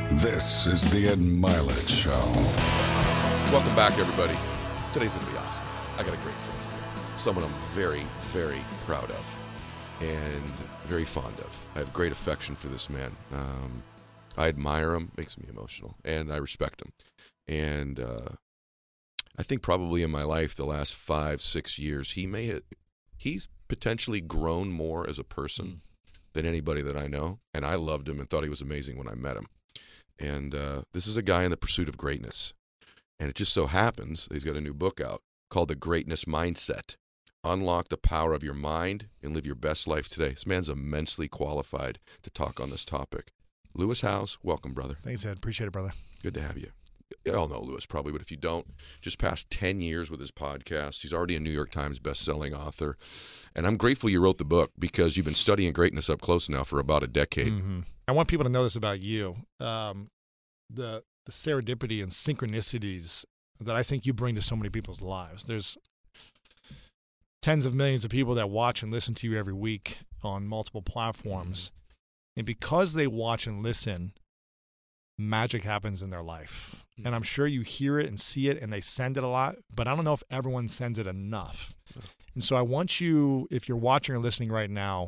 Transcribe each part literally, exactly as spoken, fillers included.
This is the Ed Milet Show. Welcome back, everybody. Today's going to be awesome. I got a great friend here. Someone I'm very, very proud of and very fond of. I have great affection for this man. Um, I admire him. Makes me emotional. And I respect him. And uh, I think probably in my life the last five, six years, he may have, he's potentially grown more as a person mm. than anybody that I know. And I loved him and thought he was amazing when I met him. And uh, this is a guy in the pursuit of greatness. And it just so happens he's got a new book out called The Greatness Mindset. Unlock the power of your mind and live your best life today. This man's immensely qualified to talk on this topic. Lewis Howes, welcome, brother. Thanks, Ed. Appreciate it, brother. Good to have you. You all know Lewis probably, but if you don't, just past ten years with his podcast. He's already a New York Times best-selling author. And I'm grateful you wrote the book because you've been studying greatness up close now for about a decade. Mm-hmm. I want people to know this about you. Um, the the serendipity and synchronicities that I think you bring to so many people's lives. There's tens of millions of people that watch and listen to you every week on multiple platforms. Mm-hmm. And because they watch and listen, magic happens in their life. Mm-hmm. And I'm sure you hear it and see it and they send it a lot, but I don't know if everyone sends it enough. Mm-hmm. And so I want you, if you're watching or listening right now,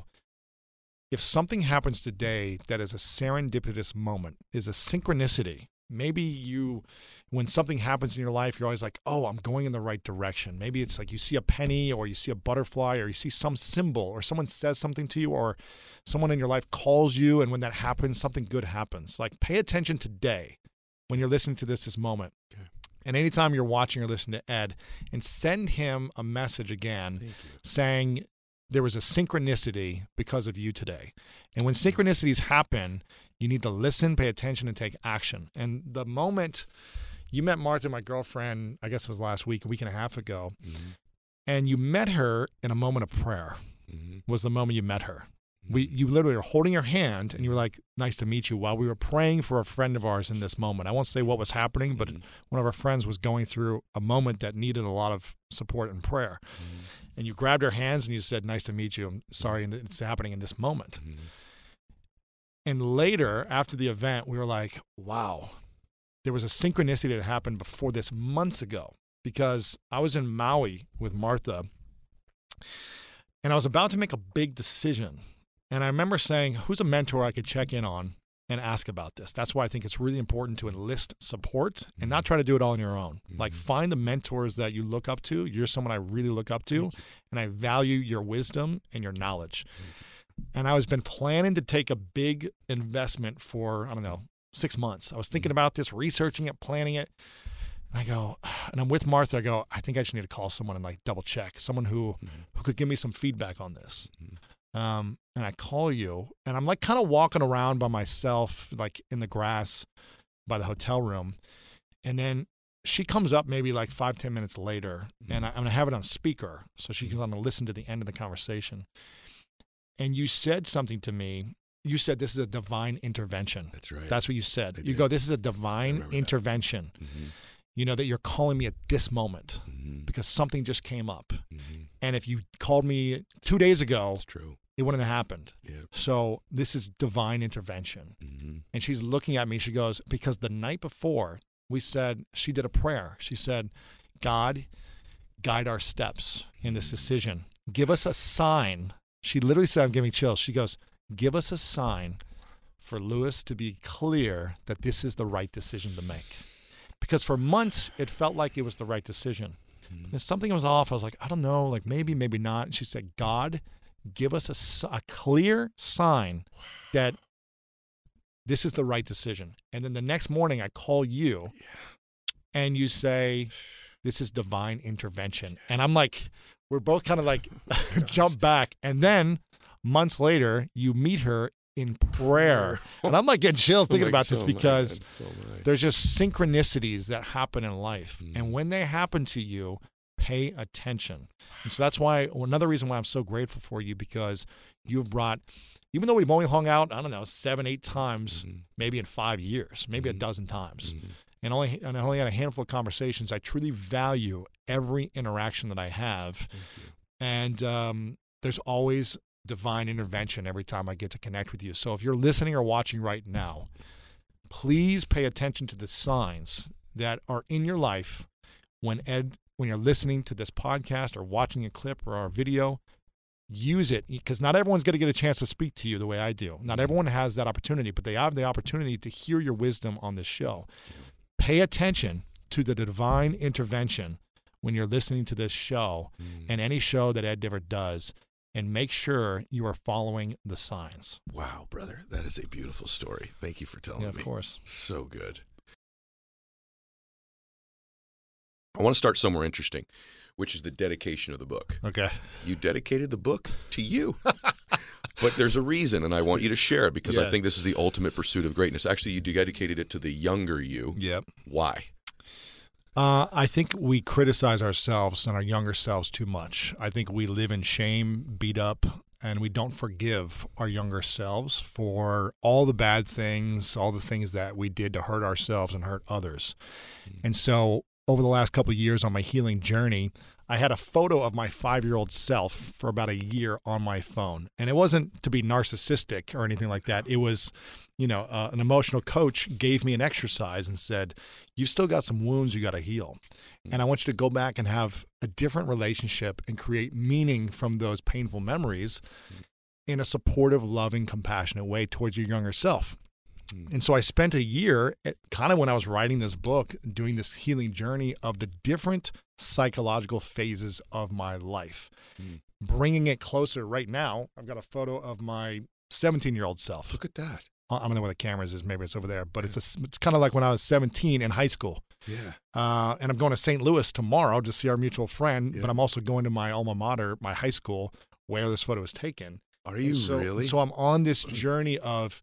if something happens today that is a serendipitous moment, is a synchronicity, maybe you, when something happens in your life, you're always like, oh, I'm going in the right direction. Maybe it's like you see a penny or you see a butterfly or you see some symbol or someone says something to you or someone in your life calls you, and when that happens, something good happens. Like, pay attention today when you're listening to this, this moment. Okay. And anytime you're watching or listening to Ed, and send him a message again saying, there was a synchronicity because of you today. And when synchronicities happen, you need to listen, pay attention, and take action. And the moment you met Martha, my girlfriend, I guess it was last week, a week and a half ago, mm-hmm. and you met her in a moment of prayer, mm-hmm. was the moment you met her. Mm-hmm. We, you literally were holding her hand, and you were like, nice to meet you, while we were praying for a friend of ours in this moment. I won't say what was happening, but mm-hmm. one of our friends was going through a moment that needed a lot of support and prayer. Mm-hmm. And you grabbed her hands and you said, nice to meet you. I'm sorry it's happening in this moment. Mm-hmm. And later, after the event, we were like, wow, there was a synchronicity that happened before this months ago, because I was in Maui with Martha and I was about to make a big decision. And I remember saying, who's a mentor I could check in on and ask about this? That's why I think it's really important to enlist support and not try to do it all on your own. Mm-hmm. Like, find the mentors that you look up to. You're someone I really look up to, and I value your wisdom and your knowledge. And I was been planning to take a big investment for, I don't know, six months. I was thinking about this, researching it, planning it. And I go, and I'm with Martha, I go, I think I just need to call someone and like double check, someone who, mm-hmm. who could give me some feedback on this. Mm-hmm. Um, and I call you, and I'm like kind of walking around by myself, like in the grass by the hotel room. And then she comes up maybe like five, ten minutes later, mm-hmm. and I, I'm going to have it on speaker so she can listen to the end of the conversation. And you said something to me. You said, this is a divine intervention. That's right. That's what you said. You go, this is a divine intervention. Mm-hmm. You know, that you're calling me at this moment mm-hmm. because something just came up. Mm-hmm. And if you called me two days ago, it's true. It wouldn't have happened. Yeah. So this is divine intervention. Mm-hmm. And she's looking at me. She goes, because the night before we said, she did a prayer. She said, God, guide our steps in this decision. Give us a sign. She literally said, I'm giving chills. She goes, give us a sign for Lewis to be clear that this is the right decision to make. Because for months, it felt like it was the right decision. Mm-hmm. And something was off. I was like, I don't know, like maybe, maybe not. And she said, God, give us a, a clear sign that this is the right decision. And then the next morning, I call you, and you say, this is divine intervention. And I'm like, we're both kind of like jump back. And then months later, you meet her in prayer. And I'm like getting chills thinking about this because so there's just synchronicities that happen in life. Mm. And when they happen to you, pay attention. And so that's why, another reason why I'm so grateful for you, because you've brought, even though we've only hung out, I don't know, seven, eight times, mm-hmm. maybe in five years, maybe mm-hmm. a dozen times, mm-hmm. and only and I only had a handful of conversations, I truly value every interaction that I have. And um, there's always divine intervention every time I get to connect with you. So if you're listening or watching right now, please pay attention to the signs that are in your life when Ed, when you're listening to this podcast or watching a clip or our video. Use it, because not everyone's going to get a chance to speak to you the way I do. Not everyone has that opportunity, but they have the opportunity to hear your wisdom on this show. Pay attention to the divine intervention when you're listening to this show mm. and any show that Ed Divert does, and make sure you are following the signs. Wow, brother. That is a beautiful story. Thank you for telling yeah, me. Of course. So good. I want to start somewhere interesting, which is the dedication of the book. Okay. You dedicated the book to you. But there's a reason, and I want you to share it, because yeah. I think this is the ultimate pursuit of greatness. Actually, you dedicated it to the younger you. Yep. Why? Uh, I think we criticize ourselves and our younger selves too much. I think we live in shame, beat up, and we don't forgive our younger selves for all the bad things, all the things that we did to hurt ourselves and hurt others. Mm. And so over the last couple of years on my healing journey, I had a photo of my five-year-old self for about a year on my phone. And it wasn't to be narcissistic or anything like that. It was, you know, uh, an emotional coach gave me an exercise and said, you've still got some wounds you got to heal. And I want you to go back and have a different relationship and create meaning from those painful memories in a supportive, loving, compassionate way towards your younger self. And so I spent a year, kind of when I was writing this book, doing this healing journey of the different psychological phases of my life, mm. bringing it closer. Right now, I've got a photo of my seventeen-year-old self. Look at that. I don't know where the cameras is. Maybe it's over there. But yeah. it's a, it's kind of like when I was seventeen in high school. Yeah. Uh, and I'm going to Saint Louis tomorrow to see our mutual friend. Yeah. But I'm also going to my alma mater, my high school, where this photo was taken. Are you so, really? So I'm on this journey of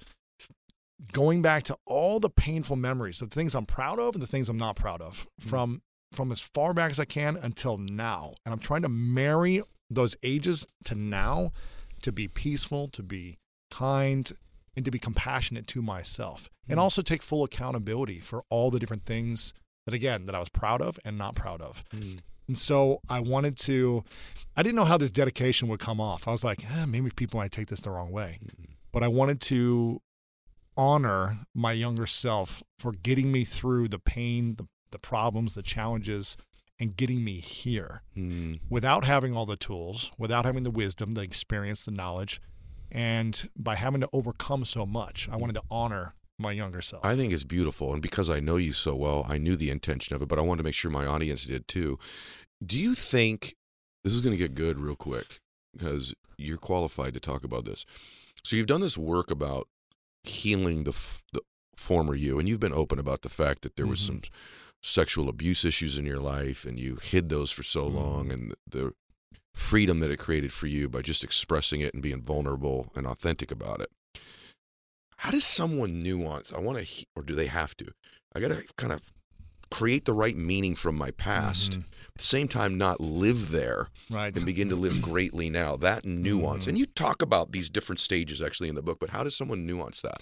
going back to all the painful memories, the things I'm proud of and the things I'm not proud of, mm. from from as far back as I can until now. And I'm trying to marry those ages to now to be peaceful, to be kind, and to be compassionate to myself. Mm. And also take full accountability for all the different things that, again, that I was proud of and not proud of. Mm. And so I wanted to, I didn't know how this dedication would come off. I was like, eh, maybe people might take this the wrong way. Mm. But I wanted to honor my younger self for getting me through the pain, the, the problems, the challenges, and getting me here mm. without having all the tools, without having the wisdom, the experience, the knowledge, and by having to overcome so much. I wanted to honor my younger self. I think it's beautiful, and because I know you so well, I knew the intention of it, but I wanted to make sure my audience did too. Do you think, this is going to get good real quick, because you're qualified to talk about this. So you've done this work about healing the, f- the former you, and you've been open about the fact that there was mm-hmm. some sexual abuse issues in your life, and you hid those for so mm-hmm. long, and the freedom that it created for you by just expressing it and being vulnerable and authentic about it. How does someone nuance? I want to, he- or do they have to? I got to kind of create the right meaning from my past, mm-hmm. at the same time not live there right. and begin to live greatly now. That nuance. Mm-hmm. And you talk about these different stages actually in the book, but how does someone nuance that?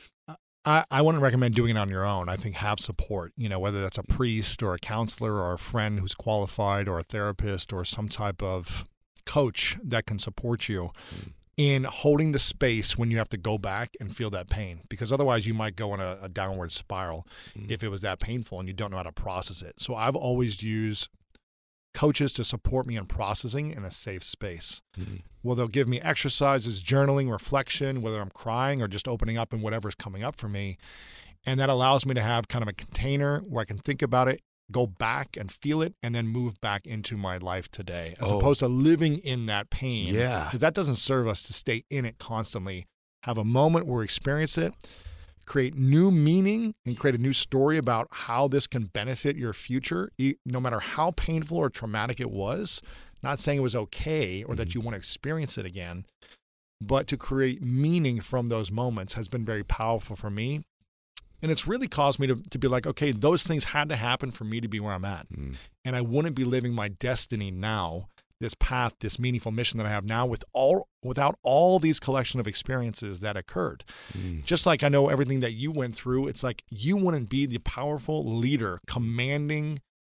I, I wouldn't recommend doing it on your own. I think have support, you know, whether that's a priest or a counselor or a friend who's qualified or a therapist or some type of coach that can support you mm. in holding the space when you have to go back and feel that pain, because otherwise you might go in a, a downward spiral mm. if it was that painful and you don't know how to process it. So I've always used coaches to support me in processing in a safe space. Mm-hmm. Well, they'll give me exercises, journaling, reflection, whether I'm crying or just opening up and whatever's coming up for me. And that allows me to have kind of a container where I can think about it, go back and feel it, and then move back into my life today, as oh. opposed to living in that pain. Yeah. Because that doesn't serve us to stay in it constantly. Have a moment where we experience it, create new meaning, and create a new story about how this can benefit your future, no matter how painful or traumatic it was. Not saying it was okay or mm-hmm. that you want to experience it again, but to create meaning from those moments has been very powerful for me. And it's really caused me to, to be like, okay, those things had to happen for me to be where I'm at. Mm. And I wouldn't be living my destiny now, this path, this meaningful mission that I have now with all without all these collection of experiences that occurred. Mm. Just like I know everything that you went through, it's like you wouldn't be the powerful leader commanding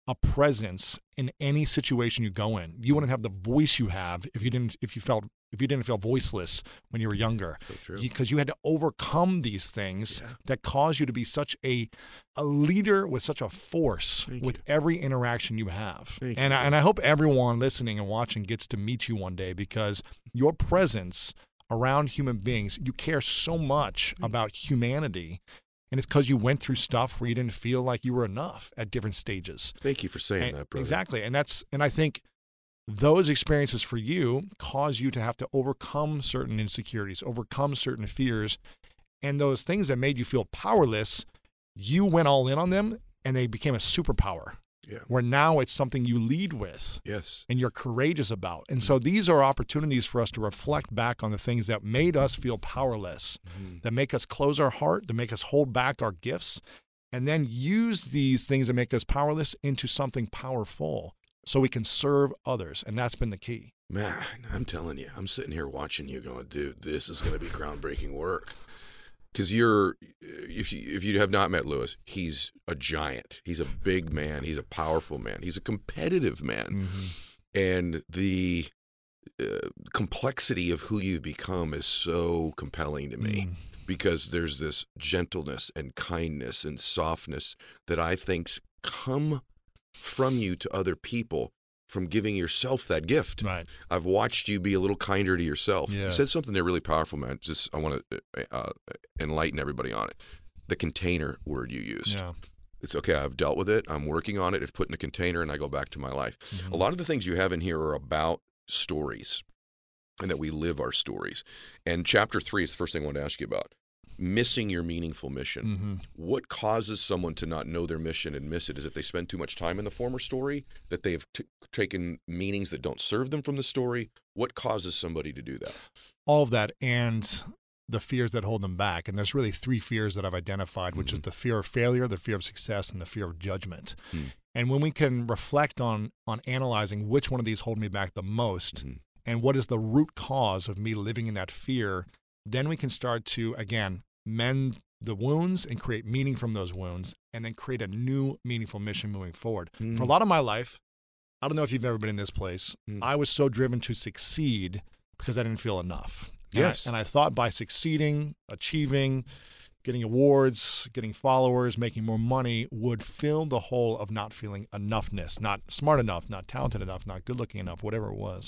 a presence in any situation you go in. You wouldn't have the voice you have if you didn't if you felt if you didn't feel voiceless when you were younger. So true. Because you, you had to overcome these things Yeah. that caused you to be such a a leader with such a force Thank with you. every interaction you have. Thank and you. I, and I hope everyone listening and watching gets to meet you one day, because your presence around human beings, you care so much about humanity. And it's because you went through stuff where you didn't feel like you were enough at different stages. Thank you for saying And- that, brother. exactly. And that's and I think those experiences for you cause you to have to overcome certain insecurities, overcome certain fears, and those things that made you feel powerless, you went all in on them and they became a superpower. Yeah. Where now it's something you lead with Yes. and you're courageous about. And so these are opportunities for us to reflect back on the things that made us feel powerless, Mhm. that make us close our heart, that make us hold back our gifts, and then use these things that make us powerless into something powerful so we can serve others. And that's been the key. Man, I'm telling you, I'm sitting here watching you going, dude, this is going to be groundbreaking work. Because you're, if you if you have not met Lewis, he's a giant. He's a big man. He's a powerful man. He's a competitive man. Mm-hmm. And the uh, complexity of who you've become is so compelling to me. Mm. Because there's this gentleness and kindness and softness that I think's come from you to other people from giving yourself that gift. Right. I've watched you be a little kinder to yourself. Yeah. You said something there really powerful, man. Just I want to uh, enlighten everybody on it. The container word you used. Yeah. It's okay. I've dealt with it. I'm working on it. It's put in a container, and I go back to my life. Mhm. A lot of the things you have in here are about stories, and that we live our stories. And chapter three is the first thing I want to ask you about. Missing your meaningful mission. Mm-hmm. What causes someone to not know their mission and miss it? Is it they spend too much time in the former story, that they have t- taken meanings that don't serve them from the story? What causes somebody to do that? All of that and the fears that hold them back. And there's really three fears that I've identified, which Mhm. is the fear of failure, the fear of success, and the fear of judgment. Mm. And when we can reflect on on analyzing which one of these hold me back the most, Mhm. and what is the root cause of me living in that fear, then we can start to, again, mend the wounds and create meaning from those wounds, and then create a new meaningful mission moving forward. Mm. For a lot of my life, I don't know if you've ever been in this place, Mm. I was so driven to succeed because I didn't feel enough. And I- Yes. and I thought by succeeding, achieving, getting awards, getting followers, making more money would fill the hole of not feeling enoughness, not smart enough, not talented enough, not good looking enough, whatever it was.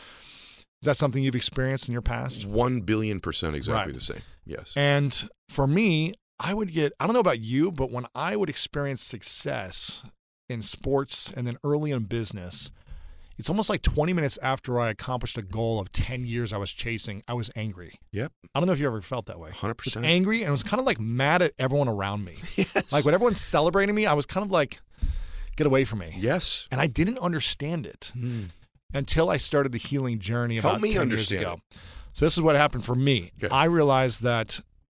Is that something you've experienced in your past? One billion percent exactly Right. the same. Yes. And for me, I would get, I don't know about you, but when I would experience success in sports and then early in business, it's almost like twenty minutes after I accomplished a goal of ten years I was chasing, I was angry. Yep. I don't know if you ever felt that way. one hundred Just percent. angry, and I was kind of like mad at everyone around me. Yes. Like when everyone's celebrating me, I was kind of like, get away from me. Yes. And I didn't understand it Mm. until I started the healing journey about Help me ten understand years ago. So this is what happened for me. Okay. I realized that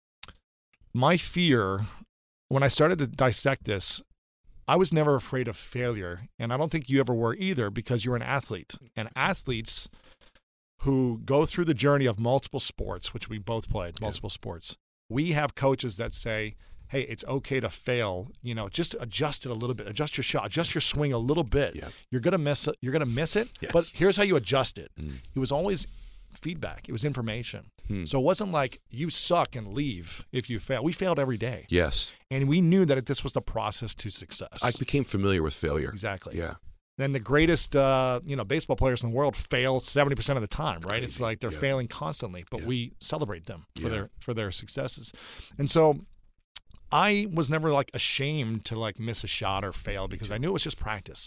my fear, when I started to dissect this, I was never afraid of failure. And I don't think you ever were either, because you're an athlete. And athletes who go through the journey of multiple sports, which we both played, Yeah. multiple sports, we have coaches that say, hey, it's okay to fail. You know, just adjust it a little bit, adjust your shot, adjust your swing a little bit. Yeah. You're gonna miss it. You're gonna miss it. Yes. But here's how you adjust it. Mm. It was always feedback. It was information. Hmm. So it wasn't like you suck and leave if you fail. We failed every day, Yes. and we knew that this was the process to success. I became familiar with failure. exactly. Yeah. Then the greatest, uh, you know, baseball players in the world fail seventy percent of the time, right? It's Crazy. like they're Yeah. failing constantly, but Yeah. we celebrate them for Yeah. their for their successes. And so I was never like ashamed to like miss a shot or fail, because I knew it was just practice.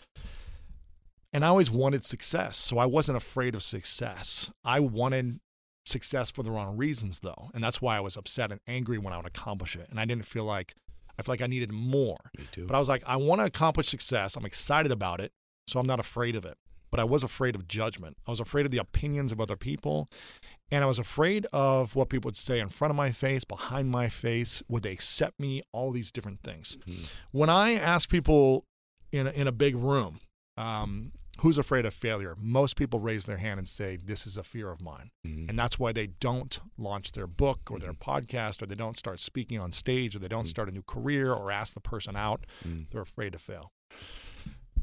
And I always wanted success, so I wasn't afraid of success. I wanted success for the wrong reasons, though, and that's why I was upset and angry when I would accomplish it. And I didn't feel like I feel like I needed more. Me too. But I was like, I want to accomplish success. I'm excited about it, so I'm not afraid of it. But I was afraid of judgment. I was afraid of the opinions of other people, and I was afraid of what people would say in front of my face, behind my face. Would they accept me? All these different things. Mhm. When I ask people in a, in a big room, um, who's afraid of failure? Most people raise their hand and say, this is a fear of mine. Mhm. And that's why they don't launch their book or their podcast, or they don't start speaking on stage, or they don't Mhm. start a new career or ask the person out. Mm. They're afraid to fail.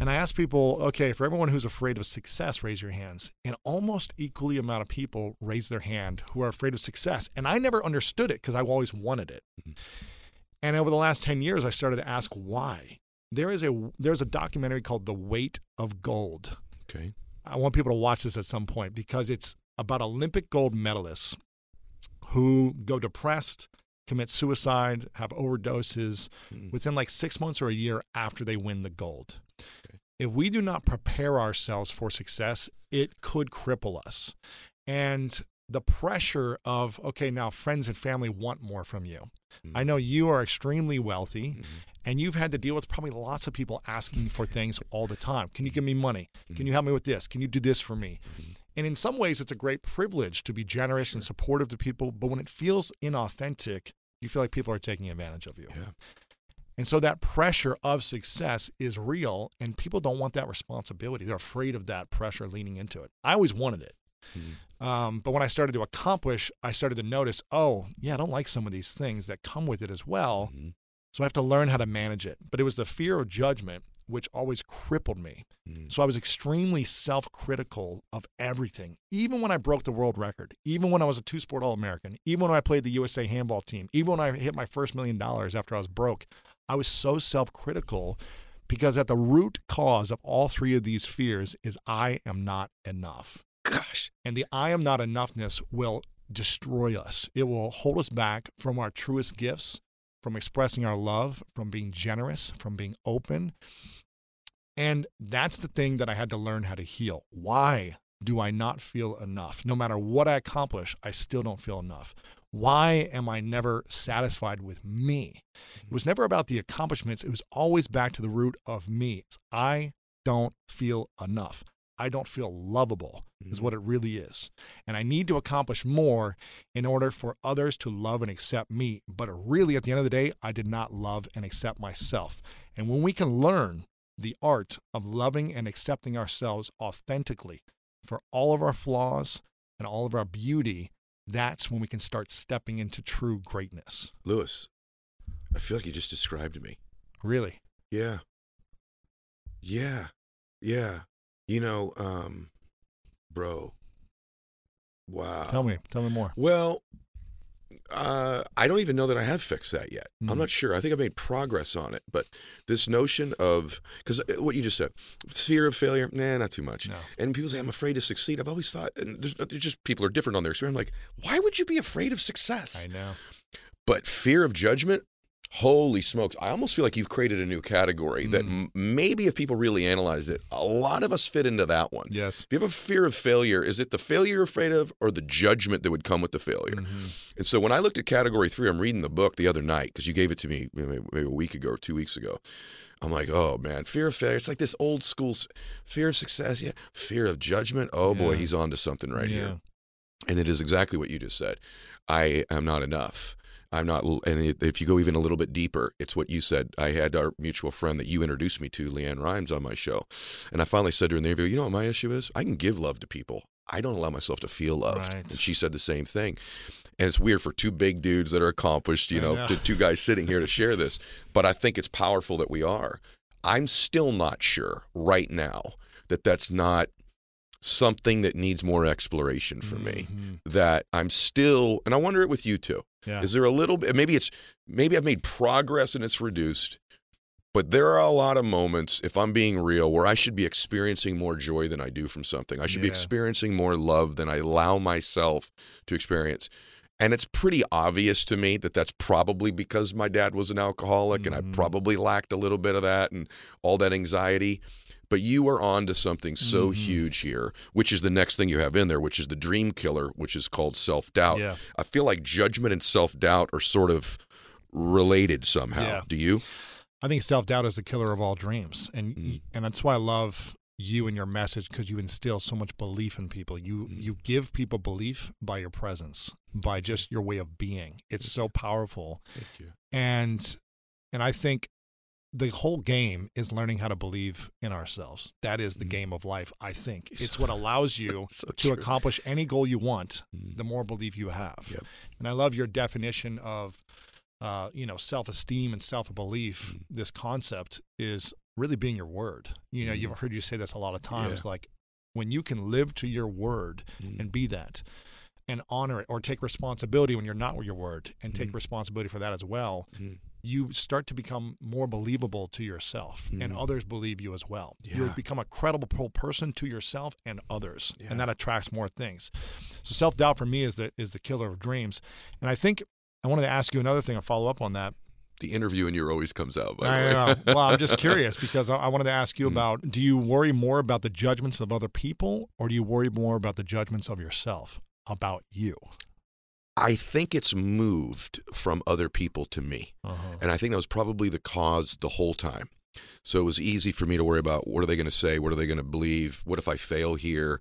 And I asked people, okay, for everyone who's afraid of success, raise your hands. And almost equally amount of people raise their hand who are afraid of success. And I never understood it because I always wanted it. Mm-hmm. And over the last ten years, I started to ask why. There is a there's a documentary called The Weight of Gold. Okay. I want people to watch this at some point because it's about Olympic gold medalists who go depressed, commit suicide, have overdoses mm. within like six months or a year after they win the gold. Okay. If we do not prepare ourselves for success, it could cripple us. And the pressure of, okay, now friends and family want more from you. Mm. I know you are extremely wealthy mm-hmm. and you've had to deal with probably lots of people asking for things all the time. Can you give me money? Mm-hmm. Can you help me with this? Can you do this for me? Mm-hmm. And in some ways, it's a great privilege to be generous sure. and supportive to people. But when it feels inauthentic, you feel like people are taking advantage of you. Yeah. And so that pressure of success is real, and people don't want that responsibility. They're afraid of that pressure leaning into it. I always wanted it. Mm-hmm. Um, but when I started to accomplish, I started to notice, oh, yeah, I don't like some of these things that come with it as well. Mm-hmm. So I have to learn how to manage it. But it was the fear of judgment which always crippled me. Mm. So I was extremely self-critical of everything, even when I broke the world record, even when I was a two-sport All-American, even when I played the U S A handball team, even when I hit my first million dollars after I was broke. I was so self-critical because at the root cause of all three of these fears is I am not enough. Gosh. And the I am not enoughness will destroy us. It will hold us back from our truest gifts, from expressing our love, from being generous, from being open. And that's the thing that I had to learn how to heal. Why do I not feel enough? No matter what I accomplish, I still don't feel enough. Why am I never satisfied with me? It was never about the accomplishments. It was always back to the root of me. It's I don't feel enough. I don't feel lovable is what it really is. And I need to accomplish more in order for others to love and accept me. But really, at the end of the day, I did not love and accept myself. And when we can learn the art of loving and accepting ourselves authentically for all of our flaws and all of our beauty, that's when we can start stepping into true greatness. Lewis, I feel like you just described me. Really? Yeah. Yeah. Yeah. You know, um, bro, wow. Tell me, tell me more. Well, uh, I don't even know that I have fixed that yet. Mm-hmm. I'm not sure. I think I've made progress on it. But this notion of, because what you just said, fear of failure, nah, not too much. No. And people say, I'm afraid to succeed. I've always thought, and there's, there's just people are different on their experience. I'm like, why would you be afraid of success? I know. But fear of judgment, holy smokes. I almost feel like you've created a new category mm. that m- maybe if people really analyze it, a lot of us fit into that one. Yes. If you have a fear of failure, is it the failure you're afraid of or the judgment that would come with the failure? Mm-hmm. And so when I looked at category three, I'm reading the book the other night because you gave it to me maybe a week ago or two weeks ago. I'm like, oh, man, fear of failure. It's like this old school fear of success. Yeah. Fear of judgment. Oh, yeah. Boy, he's on to something right yeah. here. And it is exactly what you just said. I am not enough. I'm not, and if you go even a little bit deeper, it's what you said. I had our mutual friend that you introduced me to, Leanne Rhymes, on my show. And I finally said to her in the interview, you know what my issue is? I can give love to people. I don't allow myself to feel loved. Right. And she said the same thing. And it's weird for two big dudes that are accomplished, you know, know. To, two guys sitting here to share this. But I think it's powerful that we are. I'm still not sure right now that that's not something that needs more exploration for mm-hmm. me, that I'm still, and I wonder it with you too. Yeah. Is there a little bit, maybe it's, maybe I've made progress and it's reduced, but there are a lot of moments, if I'm being real, where I should be experiencing more joy than I do from something. I should yeah. be experiencing more love than I allow myself to experience. And it's pretty obvious to me that that's probably because my dad was an alcoholic mm-hmm. and I probably lacked a little bit of that and all that anxiety. But you are on to something so mm-hmm. huge here, which is the next thing you have in there, which is the dream killer, which is called self-doubt. Yeah. I feel like judgment and self-doubt are sort of related somehow. Yeah. Do you? I think self-doubt is the killer of all dreams. And mm. and that's why I love you and your message, because you instill so much belief in people. You mm. you give people belief by your presence, by just your way of being. It's so powerful. Thank you. And and I think the whole game is learning how to believe in ourselves. That is the mm. game of life, I think. It's what allows you so to true. accomplish any goal you want, mm. the more belief you have. Yep. And I love your definition of, uh, you know, self-esteem and self-belief. Mm. This concept is really being your word. You know, Mhm. you've heard you say this a lot of times, Yeah. like when you can live to your word Mhm. and be that and honor it, or take responsibility when you're not with your word and take Mhm. responsibility for that as well, Mhm. you start to become more believable to yourself and Mhm. others believe you as well. You Yeah. become a credible person to yourself and others, Yeah. and that attracts more things. So self-doubt for me is the is the killer of dreams. And I think I wanted to ask you another thing, and follow up on that. The interview in you always comes out, by I the way. know. Well, I'm just curious because I, I wanted to ask you Mhm. about, do you worry more about the judgments of other people, or do you worry more about the judgments of yourself about you? I think it's moved from other people to me. Uh-huh. And I think that was probably the cause the whole time. So it was easy for me to worry about, what are they going to say? What are they going to believe? What if I fail here?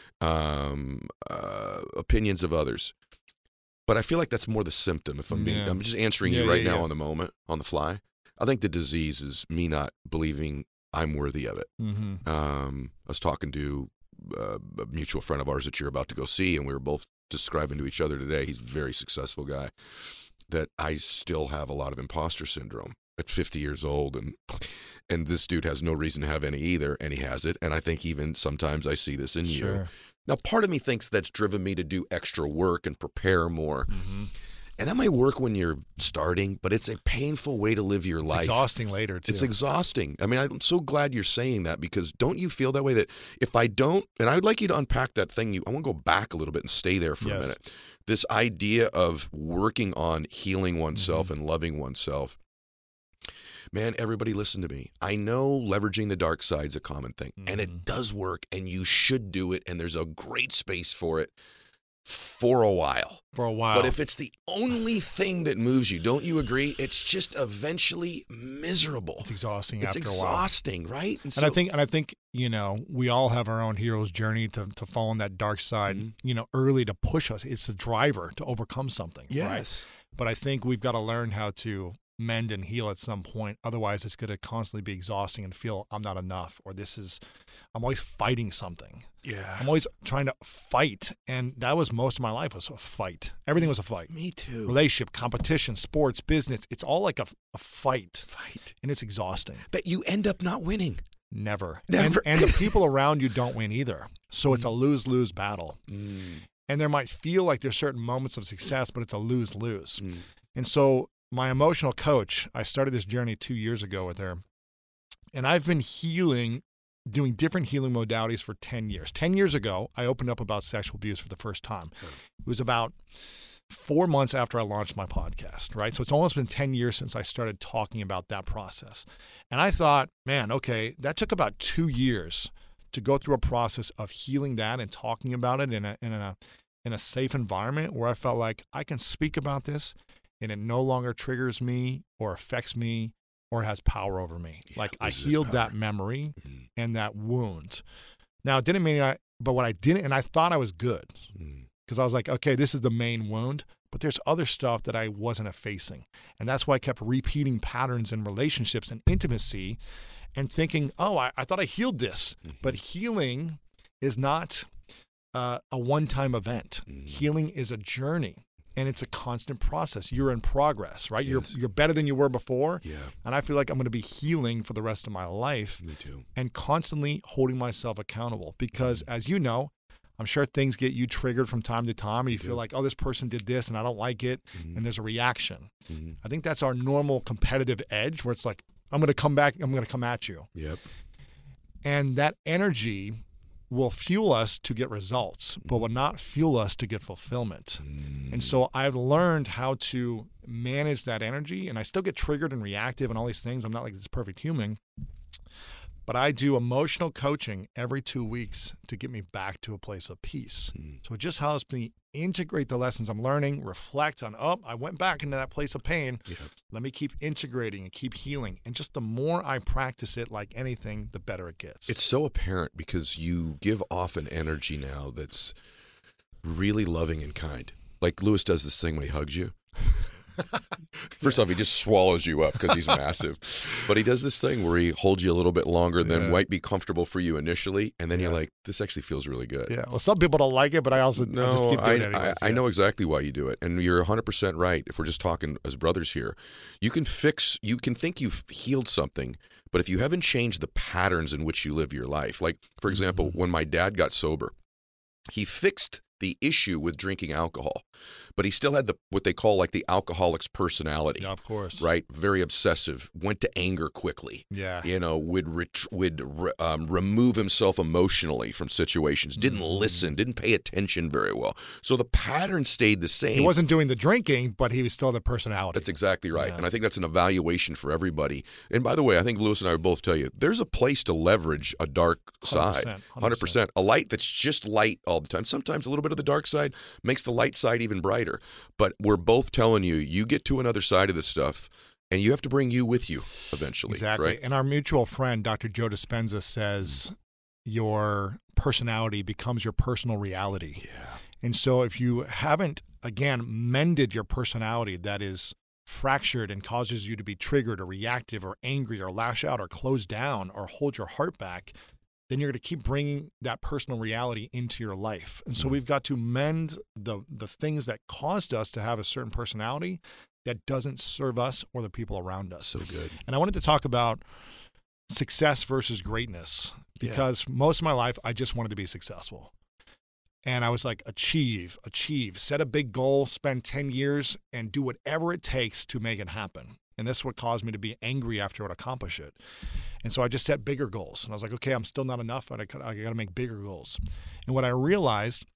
Um, uh, opinions of others. But I feel like that's more the symptom. If I'm being, Yeah. I'm just answering Yeah, you right yeah, now yeah. on the moment, on the fly. I think the disease is me not believing I'm worthy of it. Mm-hmm. Um, I was talking to uh, a mutual friend of ours that you're about to go see, and we were both describing to each other today. He's a very successful guy. That I still have a lot of imposter syndrome at fifty years old, and and this dude has no reason to have any either, and he has it. And I think even sometimes I see this in you. Sure. Now, part of me thinks that's driven me to do extra work and prepare more. Mm-hmm. And that might work when you're starting, but it's a painful way to live your It's life. exhausting later, too. It's exhausting. I mean, I'm so glad you're saying that, because don't you feel that way, that if I don't, and I would like you to unpack that thing, you, I want to go back a little bit and stay there for Yes. a minute. This idea of working on healing oneself Mm-hmm. and loving oneself. Man, everybody listen to me. I know leveraging the dark side is a common thing, and Mhm. it does work, and you should do it, and there's a great space for it for a while. For a while. But if it's the only thing that moves you, don't you agree? It's just eventually miserable. it's exhausting It's after a while. exhausting, right? And so- I think, and I think, you know, we all have our own hero's journey to to fall on that dark side, Mhm. you know, early to push us. It's a driver to overcome something. Right? yes. But I think we've got to learn how to mend and heal at some point. Otherwise, it's going to constantly be exhausting and feel I'm not enough, or this is, I'm always fighting something. Yeah. I'm always trying to fight. And that was most of my life, was a fight. Everything was a fight. Me too. Relationship, competition, sports, business. It's all like a, a fight. Fight. And it's exhausting. That you end up not winning. Never. Never. And, and the people around you don't win either. So it's a lose-lose battle. Mm. And there might feel like there's certain moments of success, but it's a lose-lose. Mm. And so my emotional coach, I started this journey two years ago with her. And I've been healing, doing different healing modalities for ten years. ten years ago, I opened up about sexual abuse for the first time. It was about four months after I launched my podcast, right? So it's almost been ten years since I started talking about that process. And I thought, man, okay, that took about two years to go through a process of healing that and talking about it in a in a in a safe environment where I felt like I can speak about this and it no longer triggers me or affects me or has power over me. Yeah, like it I loses healed power. that memory Mm. and that wound. Now, it didn't mean I, but what I didn't, and I thought I was good Mm. because I was like, okay, this is the main wound, but there's other stuff that I wasn't effacing. And that's why I kept repeating patterns in relationships and intimacy and thinking, oh, I, I thought I healed this. Mhm. But healing is not uh, a one-time event. Mhm. Healing is a journey, and it's a constant process. You're in progress, right? Yes. You're you're better than you were before. Yeah. And I feel like I'm going to be healing for the rest of my life Me too. and constantly holding myself accountable because, as you know, I'm sure things get you triggered from time to time, and you They feel do. like, oh, this person did this and I don't like it, Mhm. and there's a reaction. Mhm. I think that's our normal competitive edge where it's like, I'm going to come back, I'm going to come at you. Yep. And that energy will fuel us to get results, but will not fuel us to get fulfillment. Mm. And so I've learned how to manage that energy, and I still get triggered and reactive and all these things. I'm not like this perfect human, but I do emotional coaching every two weeks to get me back to a place of peace. Mm. So it just helps me integrate the lessons I'm learning, reflect on, oh, I went back into that place of pain. Yep. Let me keep integrating and keep healing. And just the more I practice it, like anything, the better it gets. It's so apparent because you give off an energy now that's really loving and kind. Like Lewis does this thing when he hugs you. First off, he just swallows you up because he's massive. But he does this thing where he holds you a little bit longer than Yeah. might be comfortable for you initially, and then Yeah. you're like, this actually feels really good. Yeah. Well, some people don't like it, but I also No, I just keep doing I, it anyways. I, I yeah. know exactly why you do it, and you're one hundred percent right. If we're just talking as brothers here, you can fix, you can think you've healed something, but if you haven't changed the patterns in which you live your life, like, for example, Mhm. when my dad got sober, he fixed the issue with drinking alcohol, but he still had the what they call like the alcoholic's personality. Yeah, of course. Right, very obsessive, went to anger quickly. Yeah. You know, would ret- would re- um, remove himself emotionally from situations. Didn't Mhm. listen. Didn't pay attention very well. So the pattern stayed the same. He wasn't doing the drinking, but he was still the personality. That's exactly right, Yeah. and I think that's an evaluation for everybody. And by the way, I think Lewis and I would both tell you there's a place to leverage a dark side. one hundred percent. one hundred percent. A light that's just light all the time. Sometimes a little bit of the dark side makes the light side even brighter. But we're both telling you, you get to another side of this stuff, and you have to bring you with you eventually. Exactly. Right? And our mutual friend, Doctor Joe Dispenza, says your personality becomes your personal reality. Yeah. And so if you haven't, again, mended your personality that is fractured and causes you to be triggered or reactive or angry or lash out or close down or hold your heart back, then you're going to keep bringing that personal reality into your life. And so Mhm. we've got to mend the the things that caused us to have a certain personality that doesn't serve us or the people around us. So good. And I wanted to talk about success versus greatness because most of my life I just wanted to be successful. And I was like, achieve, achieve, set a big goal, spend ten years and do whatever it takes to make it happen. And that's what caused me to be angry after I would accomplish it. And so I just set bigger goals. And I was like, okay, I'm still not enough. And I got to make bigger goals. And what I realized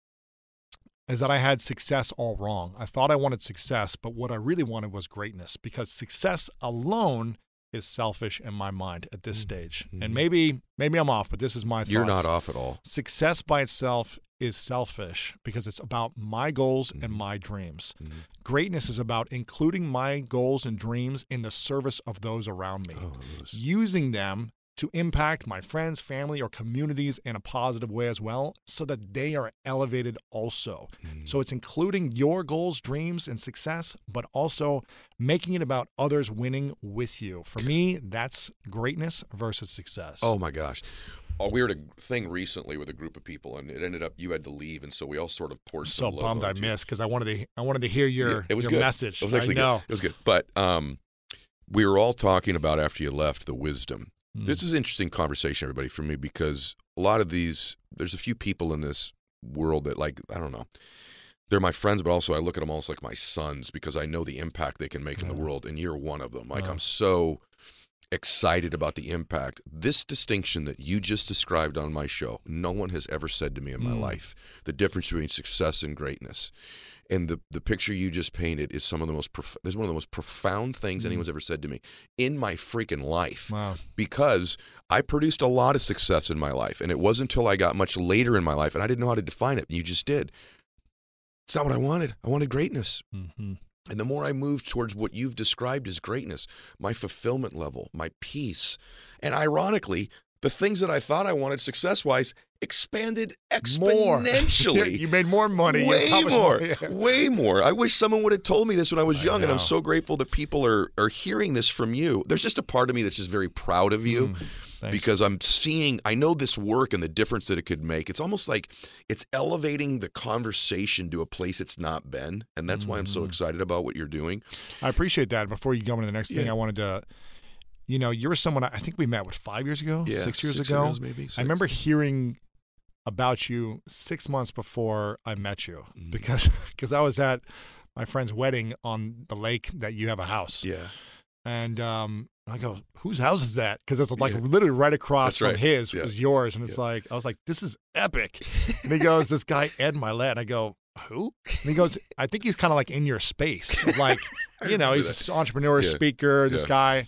is that I had success all wrong. I thought I wanted success, but what I really wanted was greatness because success alone is selfish in my mind at this stage. Mhm. And maybe maybe I'm off, but this is my thoughts. You're not off at all. Success by itself is selfish because it's about my goals Mhm. and my dreams. Mhm. Greatness is about including my goals and dreams in the service of those around me, Oh, Lewis. using them to impact my friends, family, or communities in a positive way as well, so that they are elevated also. Mhm. So it's including your goals, dreams, and success, but also making it about others winning with you. For me, that's greatness versus success. Oh my gosh. Oh, we were at a thing recently with a group of people, and it ended up you had to leave, and so we all sort of poured so some love bummed I onto you. missed because I wanted to. I wanted to hear your, Yeah, it was your good. message. It was actually I know. good. It was good. But um, we were all talking about after you left the wisdom. Mm. This is an interesting conversation, everybody, for me, because a lot of these, there's a few people in this world that, like, I don't know, they're my friends, but also I look at them almost like my sons because I know the impact they can make in the Yeah. world, and you're one of them. Like, Wow. I'm so excited about the impact. This distinction that you just described on my show, no one has ever said to me in my Mm. life. The difference between success and greatness. And the, the picture you just painted is some of the most, prof- is one of the most profound things Mm. anyone's ever said to me in my freaking life. Wow. Because I produced a lot of success in my life, and it wasn't until I got much later in my life, and I didn't know how to define it. You just did. It's not what I wanted. I wanted greatness. Mm-hmm. And the more I moved towards what you've described as greatness, my fulfillment level, my peace, and ironically, the things that I thought I wanted success-wise expanded More. exponentially. You made more money. You Way accomplished more, Yeah. way more. I wish someone would have told me this when I was I young, and know. I'm so grateful that people are are hearing this from you. There's just a part of me that's just very proud of you. Mm, thanks. Because I'm seeing, I know this work and the difference that it could make. It's almost like it's elevating the conversation to a place it's not been. And that's why I'm so Mhm. excited about what you're doing. I appreciate that. Before you go into the next thing, Yeah. I wanted to, you know, you're someone, I think we met, what, five years ago? Yeah, Six years six ago? years maybe, six. I remember hearing about you six months before I met you Mhm. because because I was at my friend's wedding on the lake that you have a house. Yeah. And um, I go, whose house is that? Because it's like Yeah. literally right across That's from right. his Yeah. was yours. And it's Yeah. like, I was like, this is epic. And he goes, this guy, Ed Milet. And I go, who? And he goes, I think he's kind of like in your space. Like, you know, remember he's that. an entrepreneur, Yeah. speaker, this Yeah. guy.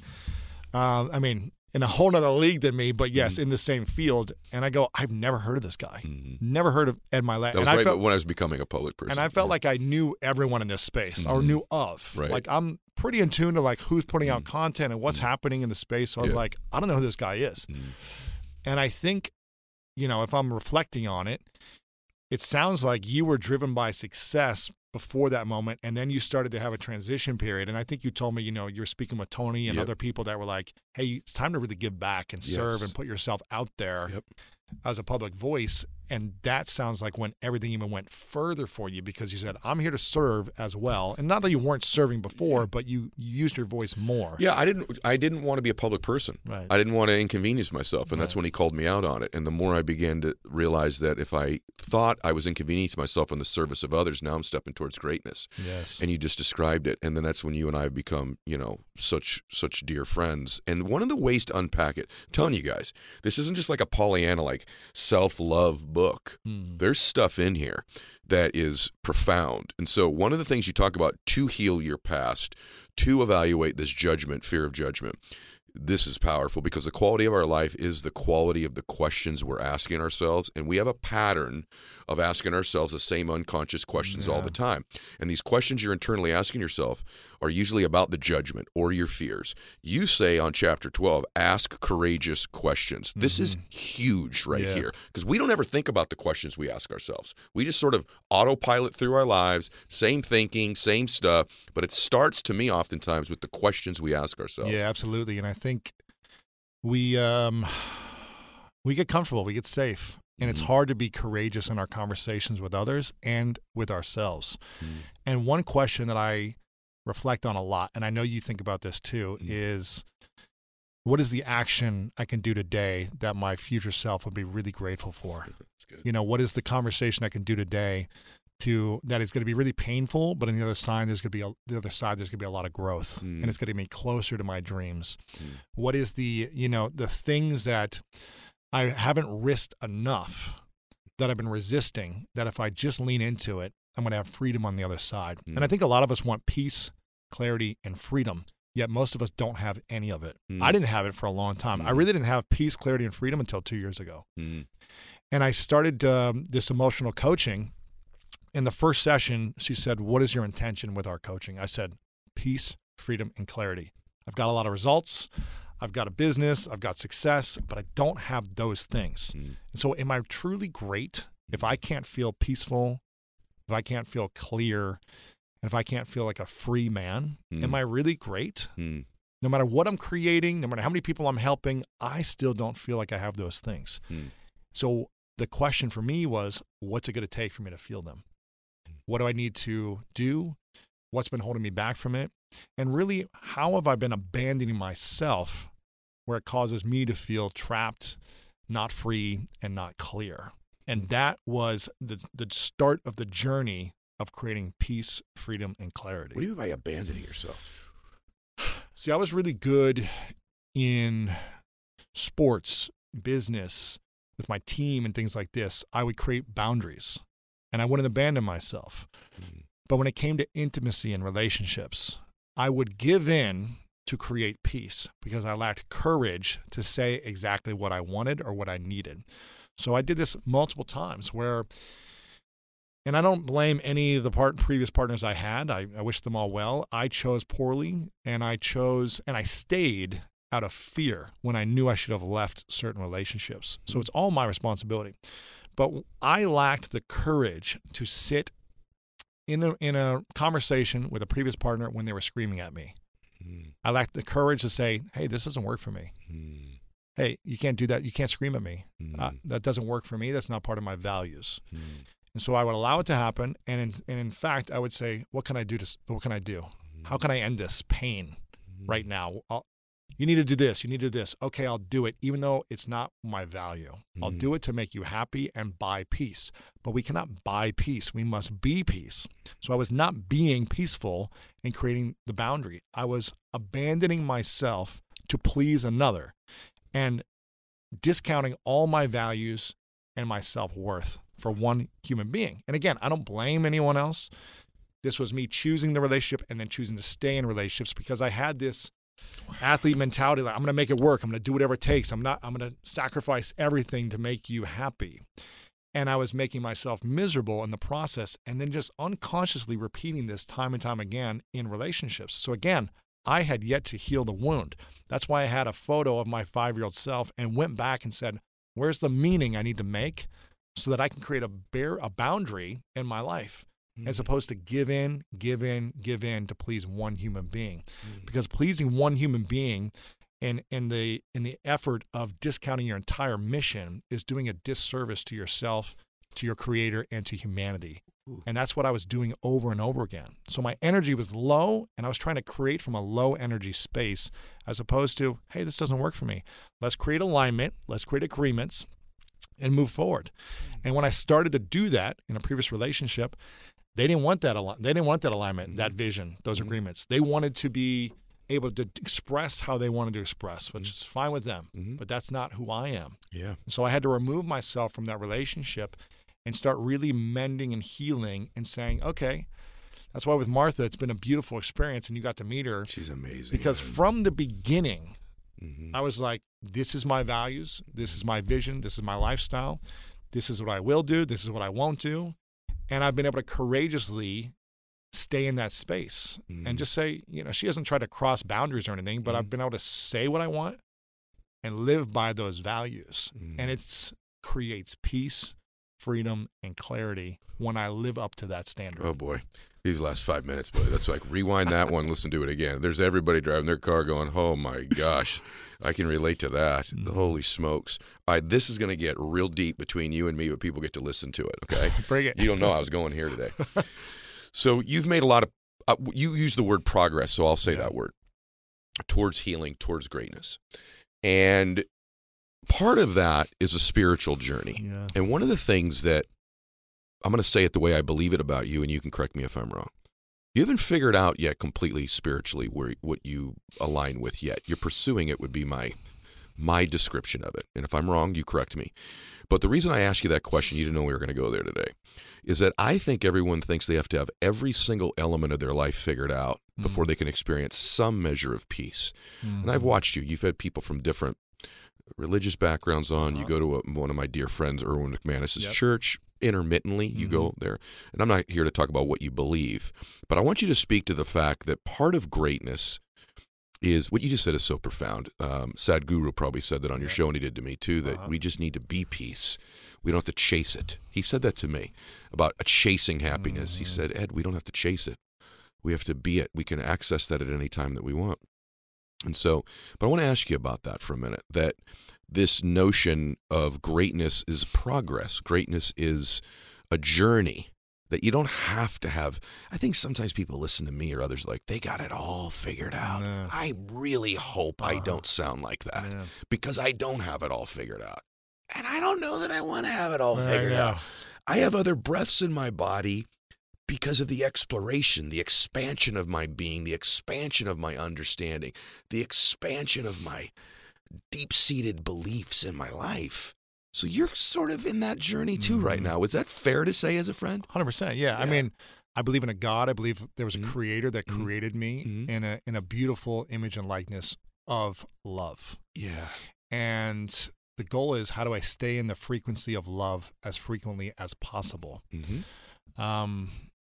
Um, I mean, in a whole nother league than me, but yes, Mhm. in the same field. And I go, I've never heard of this guy. Mhm. Never heard of Ed Milet. That was and I right felt, when I was becoming a public person. and I felt Yeah. like I knew everyone in this space or Mhm. knew of. Right. Like I'm pretty in tune to like who's putting out Mhm. content and what's Mhm. happening in the space. So I was Yeah. like, I don't know who this guy is. Mhm. And I think, you know, if I'm reflecting on it, it sounds like you were driven by success before that moment, and then you started to have a transition period. And I think you told me, you know, you're speaking with Tony and Yep. other people that were like, hey, it's time to really give back and serve Yes. and put yourself out there Yep. as a public voice. And that sounds like when everything even went further for you, because you said, I'm here to serve as well. And not that you weren't serving before, but you, you used your voice more. Yeah, I didn't. I didn't want to be a public person. Right. I didn't want to inconvenience myself, and that's Right. when he called me out on it. And the more I began to realize that if I thought I was inconveniencing myself in the service of others, now I'm stepping towards greatness. Yes. And you just described it, and then that's when you and I have become, you know, such such dear friends. And one of the ways to unpack it, I'm telling you guys, this isn't just like a Pollyanna, like self-love book. Mm. There's stuff in here that is profound. And so one of the things you talk about to heal your past, to evaluate this judgment, fear of judgment, this is powerful because the quality of our life is the quality of the questions we're asking ourselves. And we have a pattern of asking ourselves the same unconscious questions all Yeah. the time. And these questions you're internally asking yourself are usually about the judgment or your fears. You say on chapter twelve, ask courageous questions. This is huge right Yeah. here because we don't ever think about the questions we ask ourselves. We just sort of autopilot through our lives, same thinking, same stuff. But it starts to me oftentimes with the questions we ask ourselves. Yeah, absolutely. And I think we um, we get comfortable, we get safe, and it's Mhm. hard to be courageous in our conversations with others and with ourselves. Mm. And one question that I reflect on a lot, and I know you think about this too, Mm. is what is the action I can do today that my future self would be really grateful for? That's good. You know, what is the conversation I can do today to that is going to be really painful, but on the other side, there's going to be a, the other side, there's going to be a lot of growth, Mm. and it's going to get me closer to my dreams. Mm. What is the, you know, the things that I haven't risked enough that I've been resisting, that if I just lean into it, I'm going to have freedom on the other side. Mm. And I think a lot of us want peace, clarity, and freedom. Yet most of us don't have any of it. Mm. I didn't have it for a long time. I Mm. really didn't have peace, clarity, and freedom until two years ago. Mm. And I started um, this emotional coaching. In the first session, she said, what is your intention with our coaching? I said, peace, freedom, and clarity. I've got a lot of results. I've got a business. I've got success, but I don't have those things. Mm. And so am I truly great if I can't feel peaceful, if I can't feel clear, and if I can't feel like a free man? Mm. Am I really great? Mm. No matter what I'm creating, no matter how many people I'm helping, I still don't feel like I have those things. Mm. So the question for me was, what's it going to take for me to feel them? What do I need to do? What's been holding me back from it? And really, how have I been abandoning myself where it causes me to feel trapped, not free, and not clear? And that was the, the start of the journey of creating peace, freedom, and clarity. What do you mean by abandoning yourself? See, I was really good in sports, business, with my team and things like this. I would create boundaries and I wouldn't abandon myself. Mm. But when it came to intimacy and relationships, I would give in to create peace because I lacked courage to say exactly what I wanted or what I needed. So I did this multiple times where, and I don't blame any of the part, previous partners I had. I, I wish them all well. I chose poorly, and I chose, and I stayed out of fear when I knew I should have left certain relationships. So it's all my responsibility. But I lacked the courage to sit in a, in a conversation with a previous partner when they were screaming at me. Mm. I lacked the courage to say, hey, this doesn't work for me. Mm. Hey, you can't do that. You can't scream at me. Mm. Uh, that doesn't work for me. That's not part of my values. Mm. And so I would allow it to happen. And in, and in fact, I would say, what can I do to, what can I do? How can I end this pain right now? I'll, you need to do this. You need to do this. Okay, I'll do it, even though it's not my value. I'll Mm. do it to make you happy and buy peace. But we cannot buy peace. We must be peace. So I was not being peaceful and creating the boundary. I was abandoning myself to please another and discounting all my values and my self-worth for one human being. And again, I don't blame anyone else. This was me choosing the relationship and then choosing to stay in relationships because I had this athlete mentality, like I'm going to make it work. I'm going to do whatever it takes. I'm not, I'm going to sacrifice everything to make you happy. And I was making myself miserable in the process and then just unconsciously repeating this time and time again in relationships. So again, I had yet to heal the wound. That's why I had a photo of my five-year-old self and went back and said, where's the meaning I need to make so that I can create a bear, a boundary in my life? mm-hmm. as opposed to give in, give in, give in to please one human being. Mm-hmm. Because pleasing one human being and in the in the effort of discounting your entire mission is doing a disservice to yourself, to your creator, and to humanity. Ooh. And that's what I was doing over and over again. So my energy was low, and I was trying to create from a low energy space as opposed to, hey, this doesn't work for me. Let's create alignment. Let's create agreements and move forward. Mm-hmm. And when I started to do that in a previous relationship, they didn't want that. Al- they didn't want that alignment, mm-hmm. that vision, those mm-hmm. agreements. They wanted to be able to express how they wanted to express, which mm-hmm. is fine with them, mm-hmm. but that's not who I am. Yeah. So I had to remove myself from that relationship and start really mending and healing and saying, okay, that's why with Martha, it's been a beautiful experience and you got to meet her. She's amazing. Because man. From the beginning, mm-hmm. I was like, this is my values. This is my vision. This is my lifestyle. This is what I will do. This is what I won't do. And I've been able to courageously stay in that space mm-hmm. and just say, you know, she hasn't tried to cross boundaries or anything, but mm-hmm. I've been able to say what I want and live by those values. Mm-hmm. And it creates peace, freedom, and clarity when I live up to that standard. Oh boy, these last five minutes, boy, that's like rewind that one, listen to it again. There's everybody driving their car going, oh my gosh, I can relate to that. Mm-hmm. Holy smokes. All right, this is going to get real deep between you and me, but people get to listen to it, okay? Bring it. You don't know I was going here today. So you've made a lot of, uh, you use the word progress, so I'll say yeah. that word, towards healing, towards greatness. And part of that is a spiritual journey. Yeah. And one of the things that, I'm going to say it the way I believe it about you, and you can correct me if I'm wrong. You haven't figured out yet completely spiritually where what you align with yet. You're pursuing it would be my my description of it. And if I'm wrong, you correct me. But the reason I asked you that question, you didn't know we were going to go there today, is that I think everyone thinks they have to have every single element of their life figured out mm. before they can experience some measure of peace. Mm. And I've watched you. You've had people from different religious backgrounds on. Uh-huh. You go to a, one of my dear friends, Erwin McManus's yep. church. Intermittently, you mm-hmm. go there. And I'm not here to talk about what you believe, but I want you to speak to the fact that part of greatness is, what you just said is so profound. Um, Sadhguru probably said that on your show, and he did to me too, that uh-huh. we just need to be peace. We don't have to chase it. He said that to me about a chasing happiness. Mm-hmm. He said, Ed, we don't have to chase it. We have to be it. We can access that at any time that we want. And so, but I want to ask you about that for a minute, that this notion of greatness is progress. Greatness is a journey that you don't have to have. I think sometimes people listen to me or others like, they got it all figured out. Yeah. I really hope uh-huh. I don't sound like that yeah. because I don't have it all figured out. And I don't know that I want to have it all figured out. I have other breaths in my body because of the exploration, the expansion of my being, the expansion of my understanding, the expansion of my deep-seated beliefs in my life. So you're sort of in that journey too mm-hmm. right now. Is that fair to say as a friend? one hundred percent, yeah. yeah. I mean, I believe in a God. I believe there was a mm-hmm. creator that mm-hmm. created me mm-hmm. in a in a beautiful image and likeness of love. Yeah. And the goal is, how do I stay in the frequency of love as frequently as possible? Mm-hmm. Um,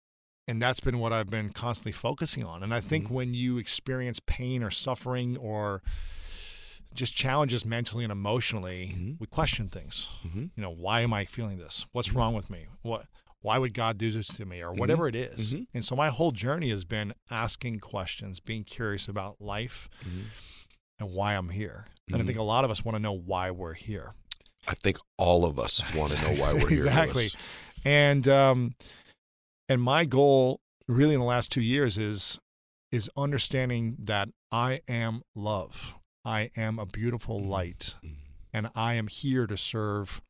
and that's been what I've been constantly focusing on. And I think mm-hmm. when you experience pain or suffering or just challenges mentally and emotionally, mm-hmm. we question things. Mm-hmm. You know, why am I feeling this? What's mm-hmm. wrong with me? What? Why would God do this to me? Or whatever mm-hmm. it is. Mm-hmm. And so my whole journey has been asking questions, being curious about life mm-hmm. and why I'm here. Mm-hmm. And I think a lot of us want to know why we're here. I think all of us want to know why we're here. Exactly. And um, and my goal really in the last two years is is understanding that I am love. I am a beautiful light, mm-hmm. and I am here to serve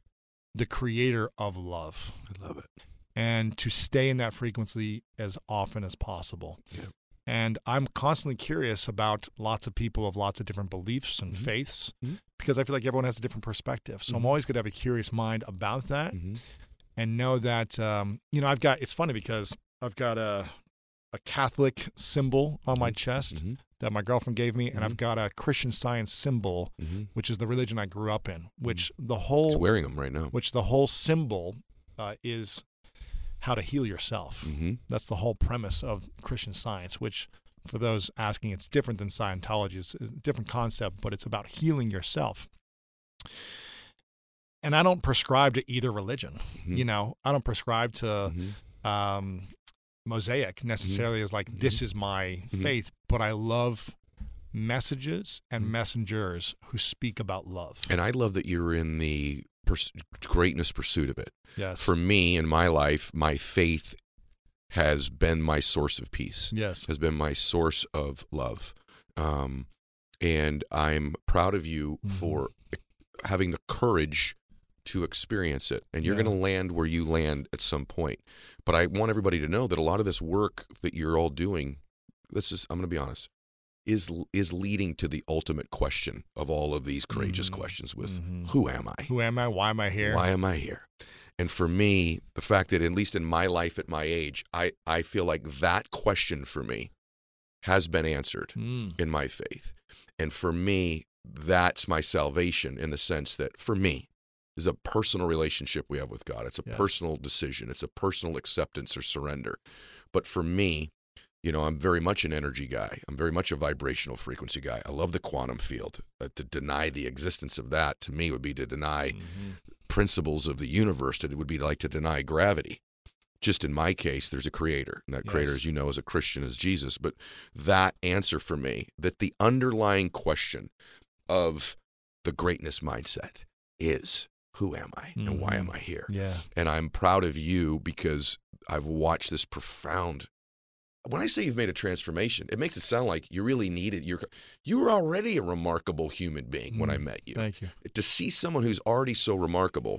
the creator of love. I love it. And to stay in that frequency as often as possible. Yeah. And I'm constantly curious about lots of people of lots of different beliefs and mm-hmm. faiths mm-hmm. because I feel like everyone has a different perspective. So mm-hmm. I'm always going to have a curious mind about that mm-hmm. and know that, um, you know, I've got, it's funny because I've got a, a Catholic symbol on my chest mm-hmm. that my girlfriend gave me, and mm-hmm. I've got a Christian Science symbol, mm-hmm. which is the religion I grew up in, which mm-hmm. the whole... He's wearing them right now. Which the whole symbol uh, is how to heal yourself. Mm-hmm. That's the whole premise of Christian Science, which for those asking, it's different than Scientology. It's a different concept, but it's about healing yourself. And I don't prescribe to either religion. Mm-hmm. You know, I don't prescribe to... Mm-hmm. um, mosaic necessarily as like, this is my Mhm. faith, but I love messages and Mhm. messengers who speak about love. And I love that you're in the pers- greatness pursuit of it. Yes. For me, in my life, my faith has been my source of peace, yes. has been my source of love. Um, and I'm proud of you Mhm. for having the courage to experience it. And you're Yeah. going to land where you land at some point. But I want everybody to know that a lot of this work that you're all doing, let's just, I'm going to be honest, is is leading to the ultimate question of all of these courageous Mhm. questions with Mhm. who am I? Who am I? Why am I here? Why am I here? And for me, the fact that at least in my life at my age, I, I feel like that question for me has been answered Mm. in my faith. And for me, that's my salvation in the sense that for me, is a personal relationship we have with God. It's a Yes. personal decision. It's a personal acceptance or surrender. But for me, you know, I'm very much an energy guy. I'm very much a vibrational frequency guy. I love the quantum field. Uh, to deny the existence of that, to me, would be to deny Mhm. principles of the universe. It would be like to deny gravity. Just in my case, there's a creator. And that creator, Yes. as you know, as a Christian, is Jesus. But that answer for me, that the underlying question of the greatness mindset is, who am I and why am Mhm. I here? Yeah. And I'm proud of you because I've watched this profound. When I say you've made a transformation, it makes it sound like you really needed. You're you were already a remarkable human being when I Mm. met you. Thank you. To see someone who's already so remarkable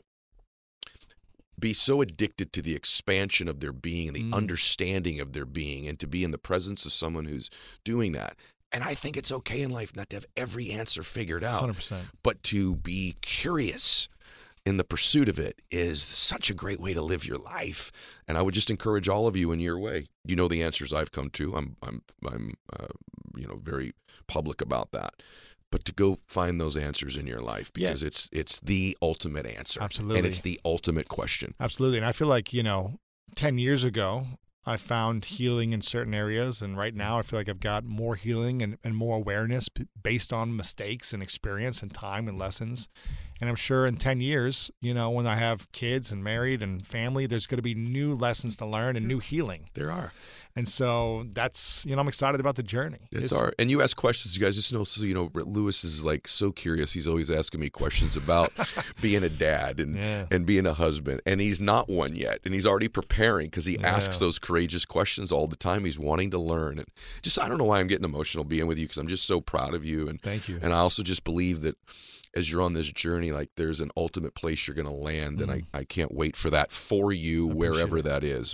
be so addicted to the expansion of their being and the Mm. understanding of their being, and to be in the presence of someone who's doing that. And I think it's okay in life not to have every answer figured out, one hundred percent. but to be curious in the pursuit of it is such a great way to live your life. And I would just encourage all of you in your way. You know the answers I've come to. I'm, I'm, I'm, uh, you know, very public about that. But to go find those answers in your life, Yeah. because it's it's the ultimate answer. Absolutely. And it's the ultimate question. Absolutely. And I feel like, you know, ten years ago, I found healing in certain areas. And right now, I feel like I've got more healing and, and more awareness b- based on mistakes and experience and time and lessons. And I'm sure in ten years, you know, when I have kids and married and family, there's going to be new lessons to learn and new healing. There are. And so that's, you know, I'm excited about the journey. It's, our, and you ask questions, you guys just know, so, you know, Lewis is like so curious. He's always asking me questions about being a dad and, Yeah. and being a husband. And he's not one yet. And he's already preparing because he Yeah. asks those courageous questions all the time. He's wanting to learn. And just, I don't know why I'm getting emotional being with you because I'm just so proud of you. And, Thank you. and I also just believe that as you're on this journey, like there's an ultimate place you're going to land. And I, I can't wait for that for you, Mm. Appreciate wherever it. that is.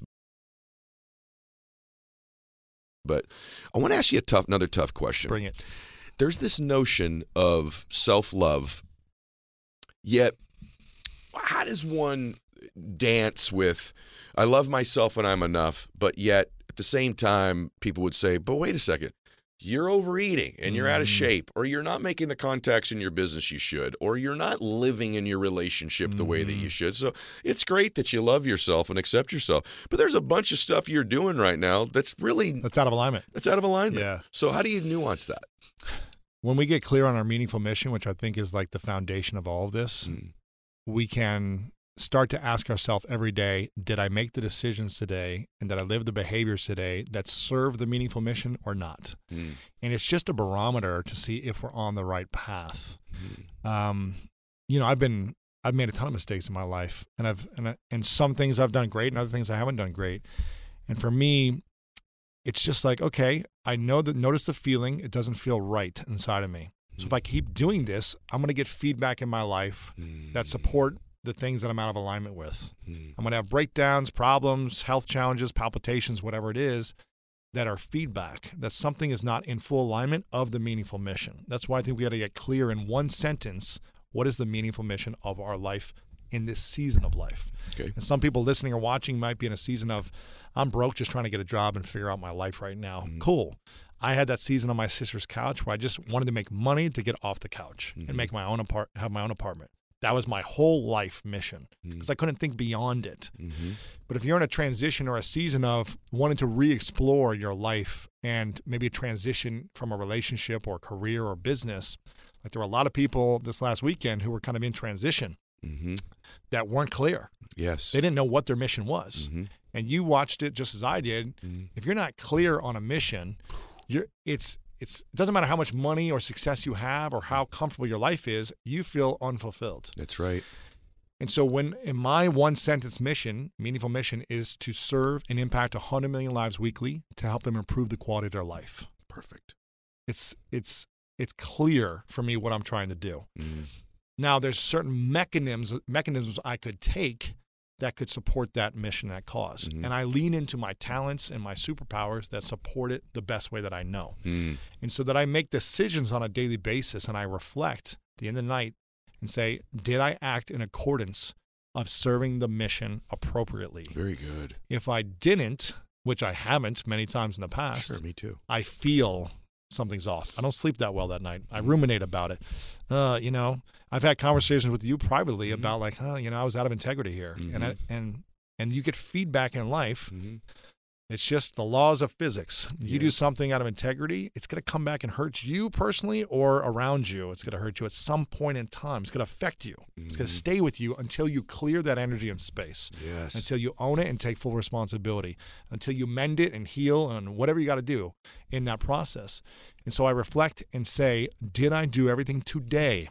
But I want to ask you a tough, another tough question. Bring it. There's this notion of self-love, yet how does one dance with, I love myself and I'm enough, but yet at the same time, people would say, but wait a second, you're overeating and you're out of Mm. shape, or you're not making the contacts in your business you should, or you're not living in your relationship the way that you Mhm. should. So it's great that you love yourself and accept yourself, but there's a bunch of stuff you're doing right now that's really, That's out of alignment. that's out of alignment. Yeah. So how do you nuance that? When we get clear on our meaningful mission, which I think is like the foundation of all of this, Mm. we can start to ask ourselves every day, did I make the decisions today and did I live the behaviors today that serve the meaningful mission or not? Mm. And it's just a barometer to see if we're on the right path. Mm. Um, you know, I've been, I've made a ton of mistakes in my life, and I've, and, I, and some things I've done great and other things I haven't done great. And for me, it's just like, okay, I know that, notice the feeling, it doesn't feel right inside of me. So if I keep doing this, I'm going to get feedback in my life that support the things that I'm out of alignment with. Mm. I'm going to have breakdowns, problems, health challenges, palpitations, whatever it is, that are feedback that something is not in full alignment of the meaningful mission. That's why I think we got to get clear in one sentence, what is the meaningful mission of our life in this season of life? Okay. And some people listening or watching might be in a season of, I'm broke just trying to get a job and figure out my life right now. Mhm. Cool. I had that season on my sister's couch where I just wanted to make money to get off the couch Mhm. and make my own apart, have my own apartment. That was my whole life mission Mm. because I couldn't think beyond it. Mm-hmm. But if you're in a transition or a season of wanting to re-explore your life and maybe a transition from a relationship or career or business, like there were a lot of people this last weekend who were kind of in transition Mm-hmm. that weren't clear. Yes. They didn't know what their mission was. Mm-hmm. and you watched it just as I did, Mhm. if you're not clear on a mission, you're it's it's it doesn't matter how much money or success you have or how comfortable your life is, you feel unfulfilled. That's right. And so when in my one sentence mission, meaningful mission is to serve and impact one hundred million lives weekly to help them improve the quality of their life. Perfect. It's it's it's clear for me what I'm trying to do. Mhm. Now there's certain mechanisms mechanisms I could take that could support that mission, that because Mhm. And I lean into my talents and my superpowers that support it the best way that I know. Mm. And so that I make decisions on a daily basis and I reflect at the end of the night and say, did I act in accordance of serving the mission appropriately? Very good. If I didn't, which I haven't many times in the past, Sure, me too. I feel something's off. I don't sleep that well that night. I ruminate about it. Uh, you know, I've had conversations with you privately Mhm. about like, oh, you know, I was out of integrity here, and I, and and you get feedback in life. Mhm. It's just the laws of physics. You Yeah. do something out of integrity, it's going to come back and hurt you personally or around you. It's going to hurt you at some point in time. It's going to affect you. It's going Mhm. to stay with you until you clear that energy and space, Yes. until you own it and take full responsibility, until you mend it and heal and whatever you got to do in that process. And so I reflect and say, did I do everything today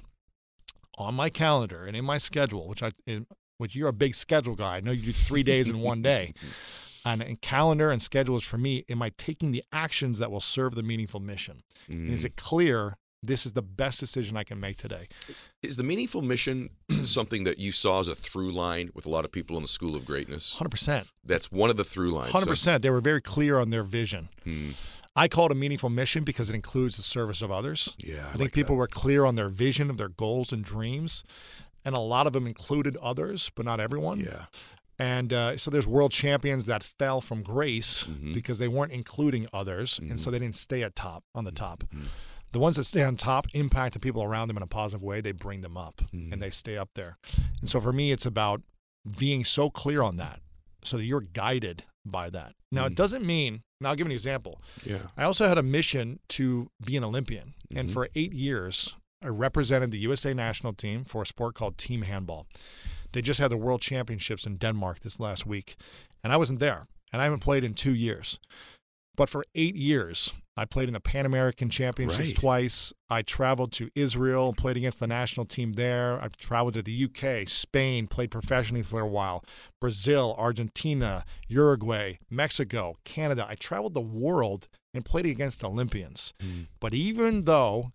on my calendar and in my schedule, which I, in, which you're a big schedule guy. I know you do three days in one day. And, and calendar and schedule is for me, am I taking the actions that will serve the meaningful mission? Mm. And is it clear this is the best decision I can make today? Is the meaningful mission something that you saw as a through line with a lot of people in the School of Greatness? one hundred percent. That's one of the through lines. one hundred percent. They were very clear on their vision. So, hmm, I call it a meaningful mission because it includes the service of others. yeah, I, I think like people that. were clear on their vision of their goals and dreams. And a lot of them included others, but not everyone. Yeah. And uh, so there's world champions that fell from grace Mhm. because they weren't including others. And so Mhm. they didn't stay at top, on the top. Mhm. The ones that stay on top impact the people around them in a positive way. They bring them up Mhm. and they stay up there. And so for me, it's about being so clear on that so that you're guided by that. Now, it Mhm. doesn't mean, and I'll give an example. Yeah. I also had a mission to be an Olympian. And Mhm. for eight years, I represented the U S A national team for a sport called team handball. They just had the world championships in Denmark this last week, and I wasn't there, and I haven't played in two years. But for eight years, I played in the Pan American Championships Right. twice. I traveled to Israel, played against the national team there. I traveled to the U K, Spain, played professionally for a while, Brazil, Argentina, Uruguay, Mexico, Canada. I traveled the world and played against Olympians. Mm. But even though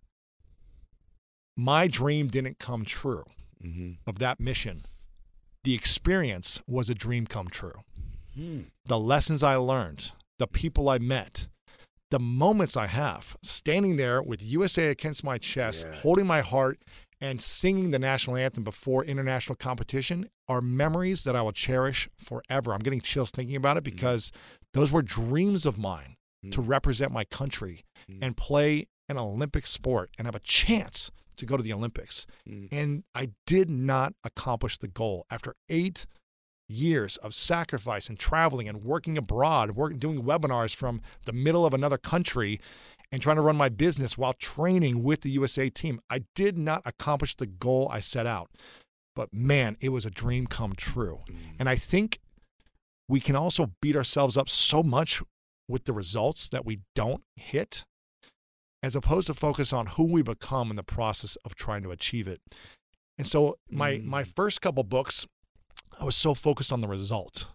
my dream didn't come true Mm-hmm. of that mission, the experience was a dream come true. Hmm. The lessons I learned, the people I met, the moments I have standing there with U S A against my chest, Yeah. holding my heart and singing the national anthem before international competition are memories that I will cherish forever. I'm getting chills thinking about it because those were dreams of mine to Mm. represent my country Mm. and play an Olympic sport and have a chance to go to the Olympics. Mm. And I did not accomplish the goal. After eight years of sacrifice and traveling and working abroad, working, doing webinars from the middle of another country and trying to run my business while training with the U S A team, I did not accomplish the goal I set out. But man, it was a dream come true. Mm. And I think we can also beat ourselves up so much with the results that we don't hit, as opposed to focus on who we become in the process of trying to achieve it. And so my Mm. my first couple books, I was so focused on the result.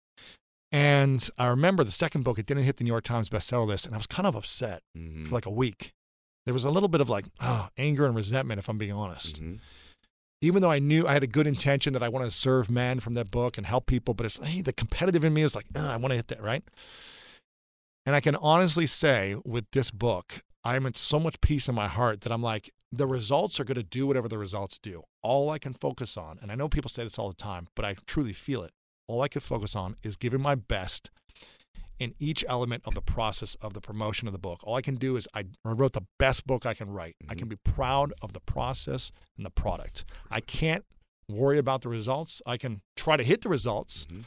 And I remember the second book, it didn't hit the New York Times bestseller list, and I was kind of upset Mhm. for like a week. There was a little bit of like oh, anger and resentment, if I'm being honest. Mhm. Even though I knew I had a good intention that I wanted to serve men from that book and help people, but it's hey, the competitive in me is like, oh, I want to hit that, right? And I can honestly say with this book, I'm in so much peace in my heart that I'm like, the results are going to do whatever the results do. All I can focus on, and I know people say this all the time, but I truly feel it. All I can focus on is giving my best in each element of the process of the promotion of the book. All I can do is I wrote the best book I can write. I can be proud of the process and the product. I can't worry about the results. I can try to hit the results, Mhm.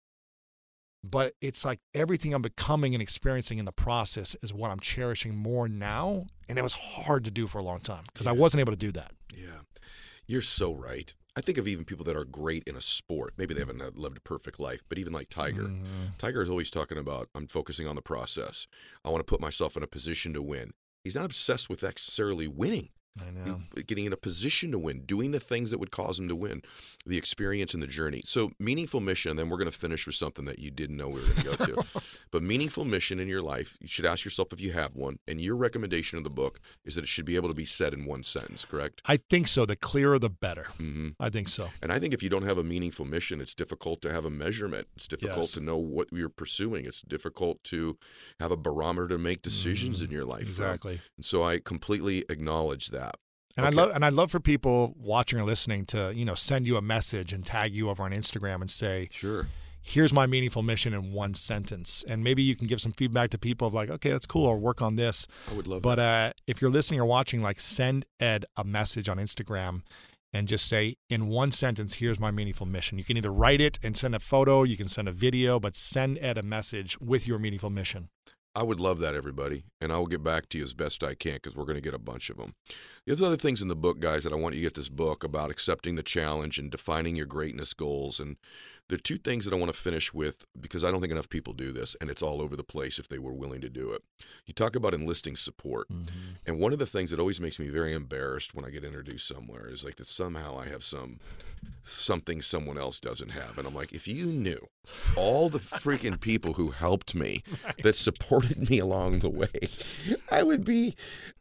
but it's like everything I'm becoming and experiencing in the process is what I'm cherishing more now. And it was hard to do for a long time because I Yeah. wasn't able to do that. Yeah. You're so right. I think of even people that are great in a sport. Maybe they haven't lived a perfect life, but even like Tiger. Mm-hmm. Tiger is always talking about, I'm focusing on the process. I want to put myself in a position to win. He's not obsessed with necessarily winning. I know. Getting in a position to win, doing the things that would cause him to win, the experience and the journey. So meaningful mission, and then we're going to finish with something that you didn't know we were going to go to. But meaningful mission in your life, you should ask yourself if you have one. And your recommendation of the book is that it should be able to be said in one sentence, correct? I think so. The clearer, the better. Mm-hmm. I think so. And I think if you don't have a meaningful mission, it's difficult to have a measurement. It's difficult Yes. to know what you're pursuing. It's difficult to have a barometer to make decisions Mm-hmm. in your life. Exactly. From. And so I completely acknowledge that. And Okay. I love and I'd love for people watching or listening to, you know, send you a message and tag you over on Instagram and say, Sure. here's my meaningful mission in one sentence. And maybe you can give some feedback to people of like, okay, that's cool, or work on this. I would love But that. uh, if you're listening or watching, like send Ed a message on Instagram and just say, in one sentence, here's my meaningful mission. You can either write it and send a photo, you can send a video, but send Ed a message with your meaningful mission. I would love that, everybody, and I will get back to you as best I can because we're going to get a bunch of them. There's other things in the book, guys, that I want you to get this book about accepting the challenge and defining your greatness goals. And there are two things that I want to finish with because I don't think enough people do this, and it's all over the place if they were willing to do it. You talk about enlisting support, Mm-hmm. and one of the things that always makes me very embarrassed when I get introduced somewhere is like that somehow I have some something someone else doesn't have. And I'm like, if you knew all the freaking people who helped me, right, that supported me along the way, I would be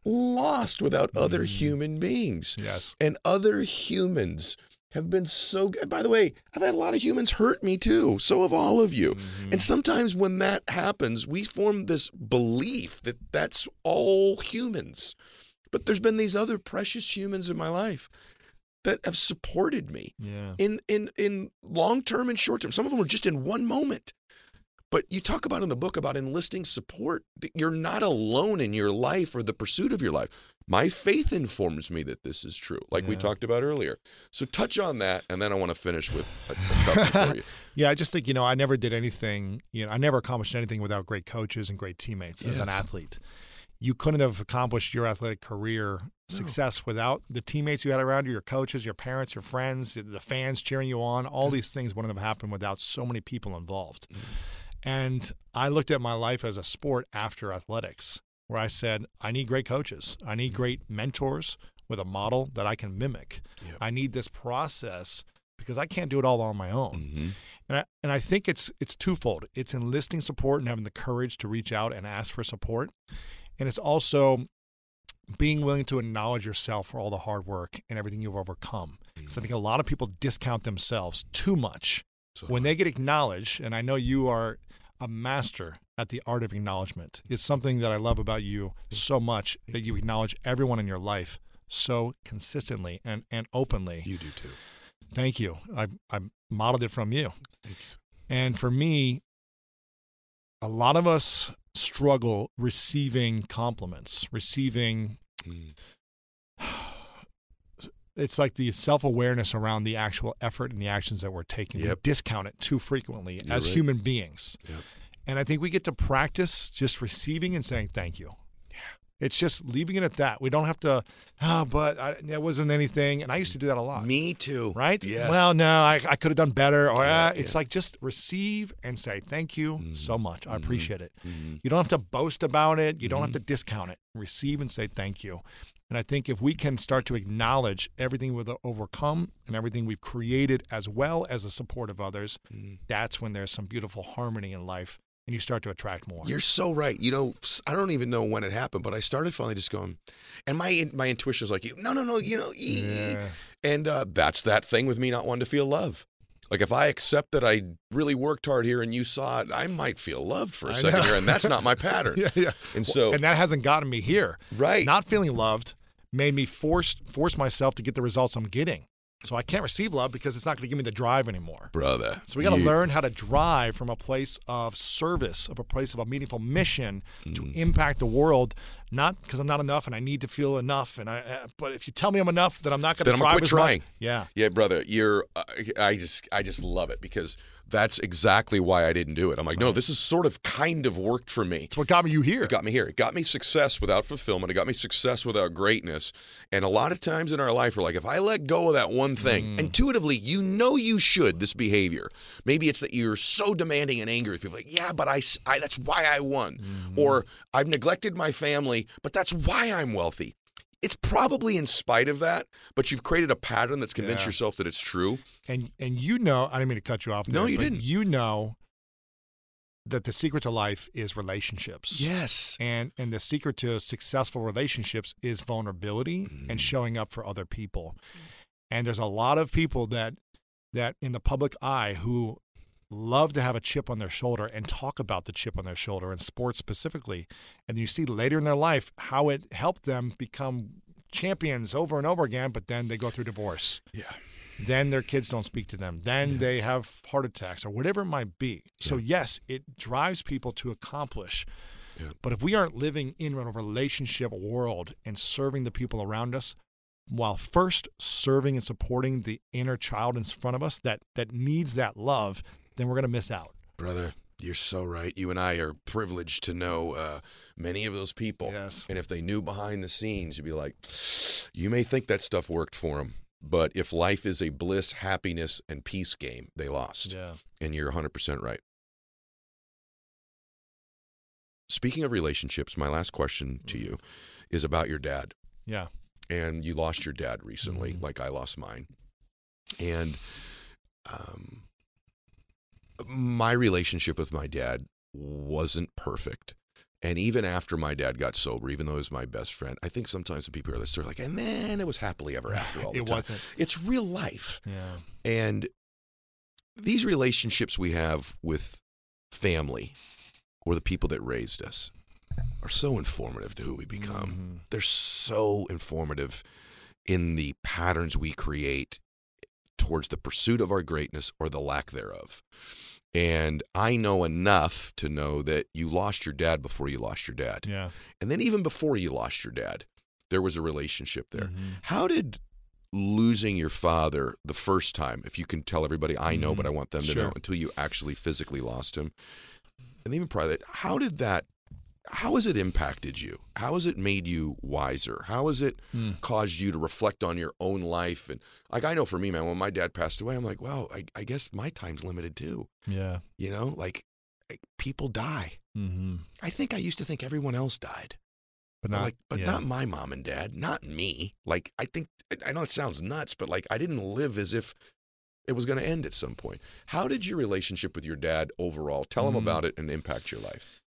lost without mm. other human beings. Yes. And other humans have been so good. By the way, I've had a lot of humans hurt me too. So have all of you. Mm-hmm. And sometimes when that happens, we form this belief that that's all humans. But there's been these other precious humans in my life that have supported me yeah. in, in, in long term and short term. Some of them are just in one moment. But you talk about in the book about enlisting support. You're not alone in your life or the pursuit of your life. My faith informs me that this is true, like yeah. we talked about earlier. So touch on that, and then I want to finish with a, a toughie for you. Yeah, I just think, you know, I never did anything, you know, I never accomplished anything without great coaches and great teammates yes. as an athlete. You couldn't have accomplished your athletic career success no. without the teammates you had around you, your coaches, your parents, your friends, the fans cheering you on. All these things wouldn't have happened without so many people involved. Mm. And I looked at my life as a sport after athletics, where I said, I need great coaches. I need great mentors with a model that I can mimic. Yep. I need this process because I can't do it all on my own. Mm-hmm. And I, and I think it's it's twofold. It's enlisting support and having the courage to reach out and ask for support. And it's also being willing to acknowledge yourself for all the hard work and everything you've overcome. Because mm-hmm. I think a lot of people discount themselves too much. So when they get acknowledged, and I know you are a master at the art of acknowledgement. It's something that I love about you so much, that you acknowledge everyone in your life so consistently and, and openly. You do too. Thank you. I I modeled it from you. Thank you. And for me, a lot of us struggle receiving compliments, receiving mm. It's like the self-awareness around the actual effort and the actions that we're taking. Yep. We discount it too frequently You're as right. human beings. Yep. And I think we get to practice just receiving and saying thank you. Yeah. It's just leaving it at that. We don't have to, oh, but I, there wasn't anything. And I used to do that a lot. Me too. Right? Yes. Well, no, I, I could have done better. Or yeah, uh, It's yeah. like just receive and say thank you mm-hmm. so much. I mm-hmm. appreciate it. Mm-hmm. You don't have to boast about it. You mm-hmm. don't have to discount it. Receive and say thank you. And I think if we can start to acknowledge everything we've overcome and everything we've created, as well as the support of others, mm-hmm. that's when there's some beautiful harmony in life and you start to attract more. You're so right. You know, I don't even know when it happened, but I started finally just going, and my my intuition is like, no, no, no, you know, yeah. and uh, that's that thing with me not wanting to feel love. Like if I accept that I really worked hard here and you saw it, I might feel loved for a I second know. here, and that's not my pattern. yeah, yeah. And so, and that hasn't gotten me here. Right. Not feeling loved made me force force myself to get the results I'm getting. So I can't receive love because it's not going to give me the drive anymore. Brother. So we got to you... learn how to drive from a place of service, of a place of a meaningful mission mm. to impact the world, not because I'm not enough and I need to feel enough. And I, uh, but if you tell me I'm enough, then I'm not going to drive quit as trying. much. Yeah. Yeah, brother. You're. Uh, I just. I just love it because that's exactly why I didn't do it. I'm like, no, Right. this is sort of kind of worked for me. It's what got me you here. It got me here. It got me success without fulfillment. It got me success without greatness. And a lot of times in our life, we're like, if I let go of that one thing, Mm. intuitively, you know you should, this behavior. Maybe it's that you're so demanding and angry with people. Like, yeah, but I, s- I- that's why I won. Mhm. Or I've neglected my family, but that's why I'm wealthy. It's probably in spite of that, but you've created a pattern that's convinced Yeah. yourself that it's true. And and you know, I didn't mean to cut you off. No, there, you but didn't. You know that the secret to life is relationships. Yes. And and the secret to successful relationships is vulnerability Mm. and showing up for other people. And there's a lot of people that that in the public eye who love to have a chip on their shoulder and talk about the chip on their shoulder in sports specifically. And you see later in their life how it helped them become champions over and over again, but then they go through divorce. Yeah. Then their kids don't speak to them. Then Yeah. they have heart attacks or whatever it might be. So yes, it drives people to accomplish. Yeah. But if we aren't living in a relationship world and serving the people around us, while first serving and supporting the inner child in front of us that that needs that love, then we're going to miss out. Brother, you're so right. You and I are privileged to know uh, many of those people. Yes. And if they knew behind the scenes, you'd be like, you may think that stuff worked for them, but if life is a bliss, happiness, and peace game, they lost. Yeah. And you're one hundred percent right. Speaking of relationships, my last question to you is about your dad. Yeah. And you lost your dad recently, Mhm. like I lost mine. And um, my relationship with my dad wasn't perfect. And even after my dad got sober, even though he was my best friend, I think sometimes when people hear this, they're like, and then it was happily ever after all the It time. wasn't. It's real life. Yeah. And these relationships we have with family or the people that raised us are so informative to who we become. Mhm. They're so informative in the patterns we create towards the pursuit of our greatness or the lack thereof. And I know enough to know that you lost your dad before you lost your dad. Yeah. And then even before you lost your dad, there was a relationship there. Mhm. How did losing your father the first time, if you can tell everybody, I know, Mhm. but I want them to Sure. know, until you actually physically lost him, and even prior to that, how did that, how has it impacted you? How has it made you wiser? How has it Mm. caused you to reflect on your own life? And like, I know for me, man, when my dad passed away, I'm like, well, I, I guess my time's limited too. Yeah. You know, like, like, people die. Mm-hmm. I think I used to think everyone else died. But But not like, but yeah. not my mom and dad, not me. Like, I think, I know it sounds nuts, but like, I didn't live as if it was going to end at some point. How did your relationship with your dad overall, tell him Mm. about it, and impact your life?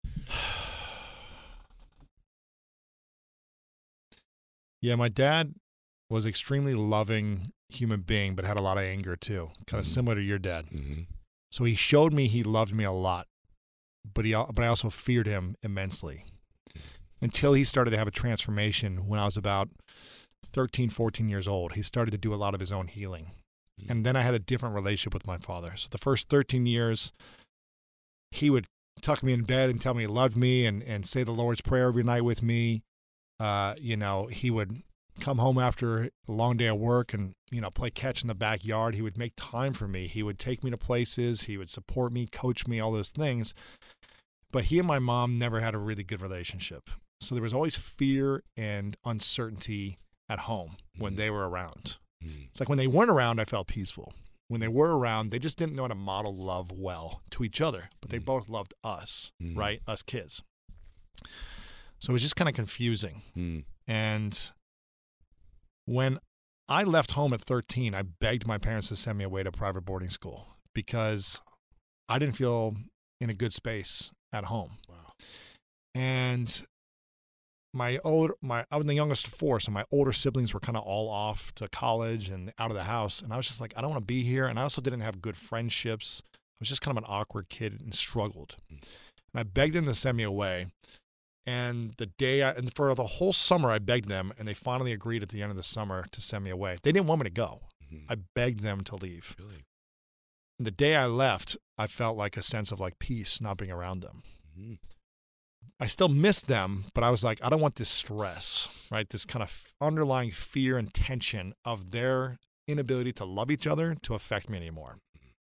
Yeah, my dad was extremely loving human being, but had a lot of anger too, kind of Mhm. similar to your dad. Mm-hmm. So he showed me he loved me a lot, but he al- but I also feared him immensely. Until he started to have a transformation when I was about thirteen, fourteen years old. He started to do a lot of his own healing. And then I had a different relationship with my father. So the first thirteen years, he would tuck me in bed and tell me he loved me and, and say the Lord's Prayer every night with me. Uh, you know, he would come home after a long day of work and, you know, play catch in the backyard. He would make time for me. He would take me to places. He would support me, coach me, all those things. But he and my mom never had a really good relationship. So there was always fear and uncertainty at home when Mhm. they were around. Mm-hmm. It's like when they weren't around, I felt peaceful. When they were around, they just didn't know how to model love well to each other, but they Mhm. both loved us, Mhm. right? Us kids. So it was just kind of confusing. Mm. And when I left home at thirteen, I begged my parents to send me away to private boarding school because I didn't feel in a good space at home. Wow. And my old my I was the youngest of four, so my older siblings were kind of all off to college and out of the house, and I was just like, I don't want to be here. And I also didn't have good friendships. I was just kind of an awkward kid and struggled. And I begged them to send me away. And the day I, and for the whole summer, I begged them, and they finally agreed at the end of the summer to send me away. They didn't want me to go. Mhm. I begged them to leave. Really? And the day I left, I felt like a sense of like peace not being around them. Mhm. I still miss them, but I was like, I don't want this stress, right? This kind of underlying fear and tension of their inability to love each other to affect me anymore.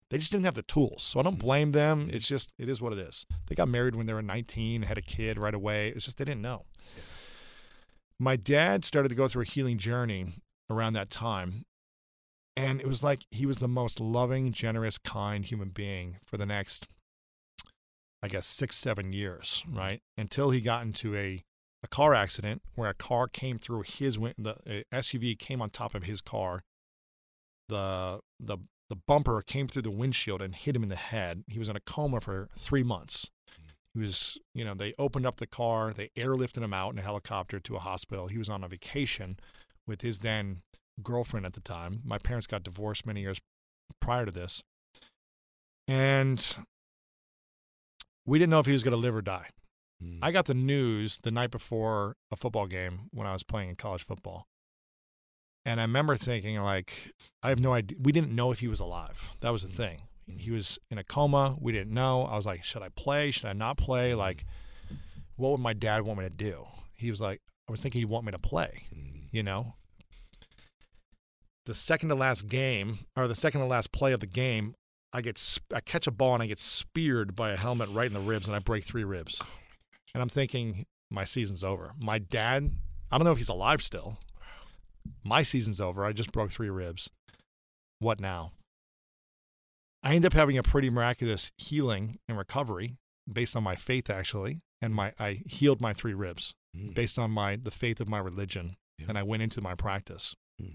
They just didn't have the tools. So I don't blame them. It's just, it is what it is. They got married when they were nineteen, had a kid right away. It's just they didn't know. My dad started to go through a healing journey around that time. And it was like he was the most loving, generous, kind human being for the next, I guess, six, seven years, right? Until he got into a, a car accident where a car came through his, win- the a S U V came on top of his car. The, the, the bumper came through the windshield and hit him in the head. He was in a coma for three months. He was, you know, they opened up the car, they airlifted him out in a helicopter to a hospital. He was on a vacation with his then girlfriend at the time. My parents got divorced many years prior to this. And we didn't know if he was going to live or die. Mm. I got the news the night before a football game when I was playing in college football. And I remember thinking, like, I have no idea. We didn't know if he was alive. That was the thing. He was in a coma. We didn't know. I was like, should I play? Should I not play? Like, what would my dad want me to do? He was like, I was thinking he'd want me to play, you know? The second to last game, or the second to last play of the game, I get sp- I catch a ball and I get speared by a helmet right in the ribs, and I break three ribs. And I'm thinking, my season's over. My dad, I don't know if he's alive still. My season's over. I just broke three ribs. What now? I ended up having a pretty miraculous healing and recovery based on my faith, actually, and my I healed my three ribs mm. based on my the faith of my religion, yeah. and I went into my practice. Mm.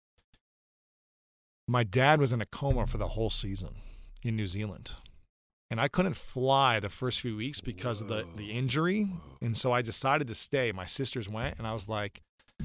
My dad was in a coma for the whole season in New Zealand, and I couldn't fly the first few weeks because Whoa. of the, the injury, Whoa. and so I decided to stay. My sisters went, and I was like,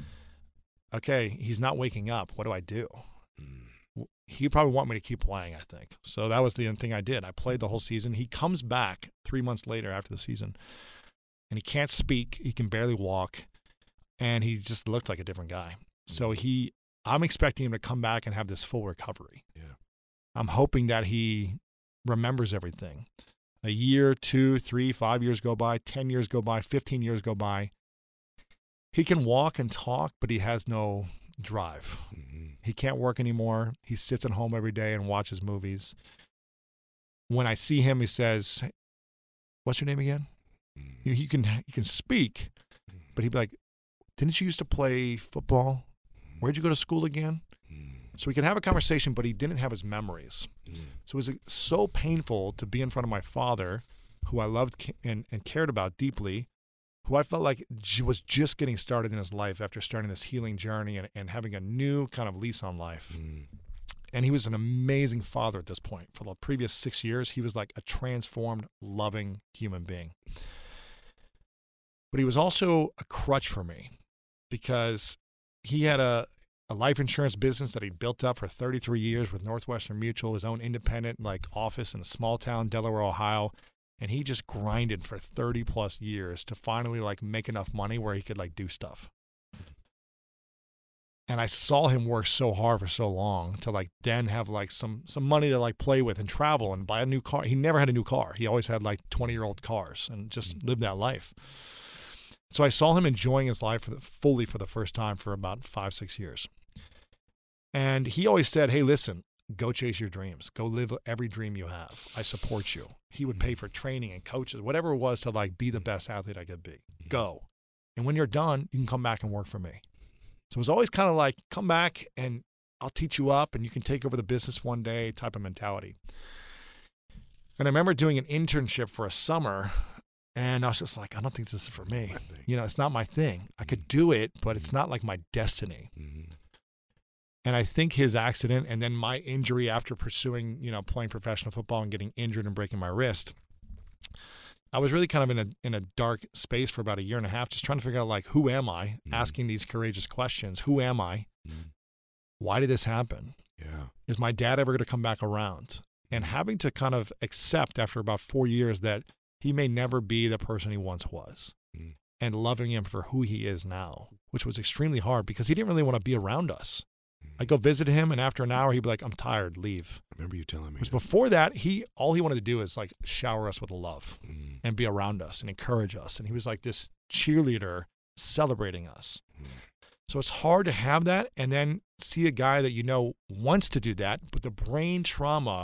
okay, he's not waking up. What do I do? Mm. He probably want me to keep playing, I think. So that was the thing I did. I played the whole season. He comes back three months later after the season, and he can't speak. He can barely walk, and he just looked like a different guy. So he, I'm expecting him to come back and have this full recovery. Yeah. I'm hoping that he remembers everything. A year, two, three, five years go by, ten years go by, fifteen years go by. He can walk and talk, but he has no drive. Mm-hmm. He can't work anymore. He sits at home every day and watches movies. When I see him, he says, what's your name again? Mm-hmm. He can he can speak, but he'd be like, didn't you used to play football? Where'd you go to school again? Mm-hmm. So we could have a conversation, but he didn't have his memories. Mm-hmm. So it was so painful to be in front of my father, who I loved and, and cared about deeply, who I felt like was just getting started in his life after starting this healing journey and, and having a new kind of lease on life. Mm. And he was an amazing father at this point. For the previous six years, he was like a transformed, loving human being. But he was also a crutch for me because he had a, a life insurance business that he built up for thirty-three years with Northwestern Mutual, his own independent like office in a small town, Delaware, Ohio. And he just grinded for thirty plus years to finally like make enough money where he could like do stuff. And I saw him work so hard for so long to like then have like some, some money to like play with and travel and buy a new car. He never had a new car. He always had like twenty year old cars and just mm-hmm. lived that life. So I saw him enjoying his life for the, fully for the first time for about five, six years. And he always said, hey, listen, go chase your dreams. Go live every dream you have. I support you. He would pay for training and coaches, whatever it was to like be the best athlete I could be. Go. And when you're done, you can come back and work for me. So it was always kind of like, come back and I'll teach you up and you can take over the business one day type of mentality. And I remember doing an internship for a summer and I was just like, I don't think this is for me. You know, it's not my thing. I could do it, but it's not like my destiny. Mm-hmm. And I think his accident and then my injury after pursuing, you know, playing professional football and getting injured and breaking my wrist, I was really kind of in a in a dark space for about a year and a half, just trying to figure out, like, who am I? Mm-hmm. Asking these courageous questions. Who am I? Mm-hmm. Why did this happen? Yeah. Is my dad ever going to come back around? And having to kind of accept after about four years that he may never be the person he once was. Mm-hmm. And loving him for who he is now, which was extremely hard because he didn't really want to be around us. I go visit him, and after an hour, he'd be like, I'm tired, leave. I remember you telling me. Because before that, he all he wanted to do is like shower us with love mm. and be around us and encourage us. And he was like this cheerleader celebrating us. Mm. So it's hard to have that and then see a guy that you know wants to do that, but the brain trauma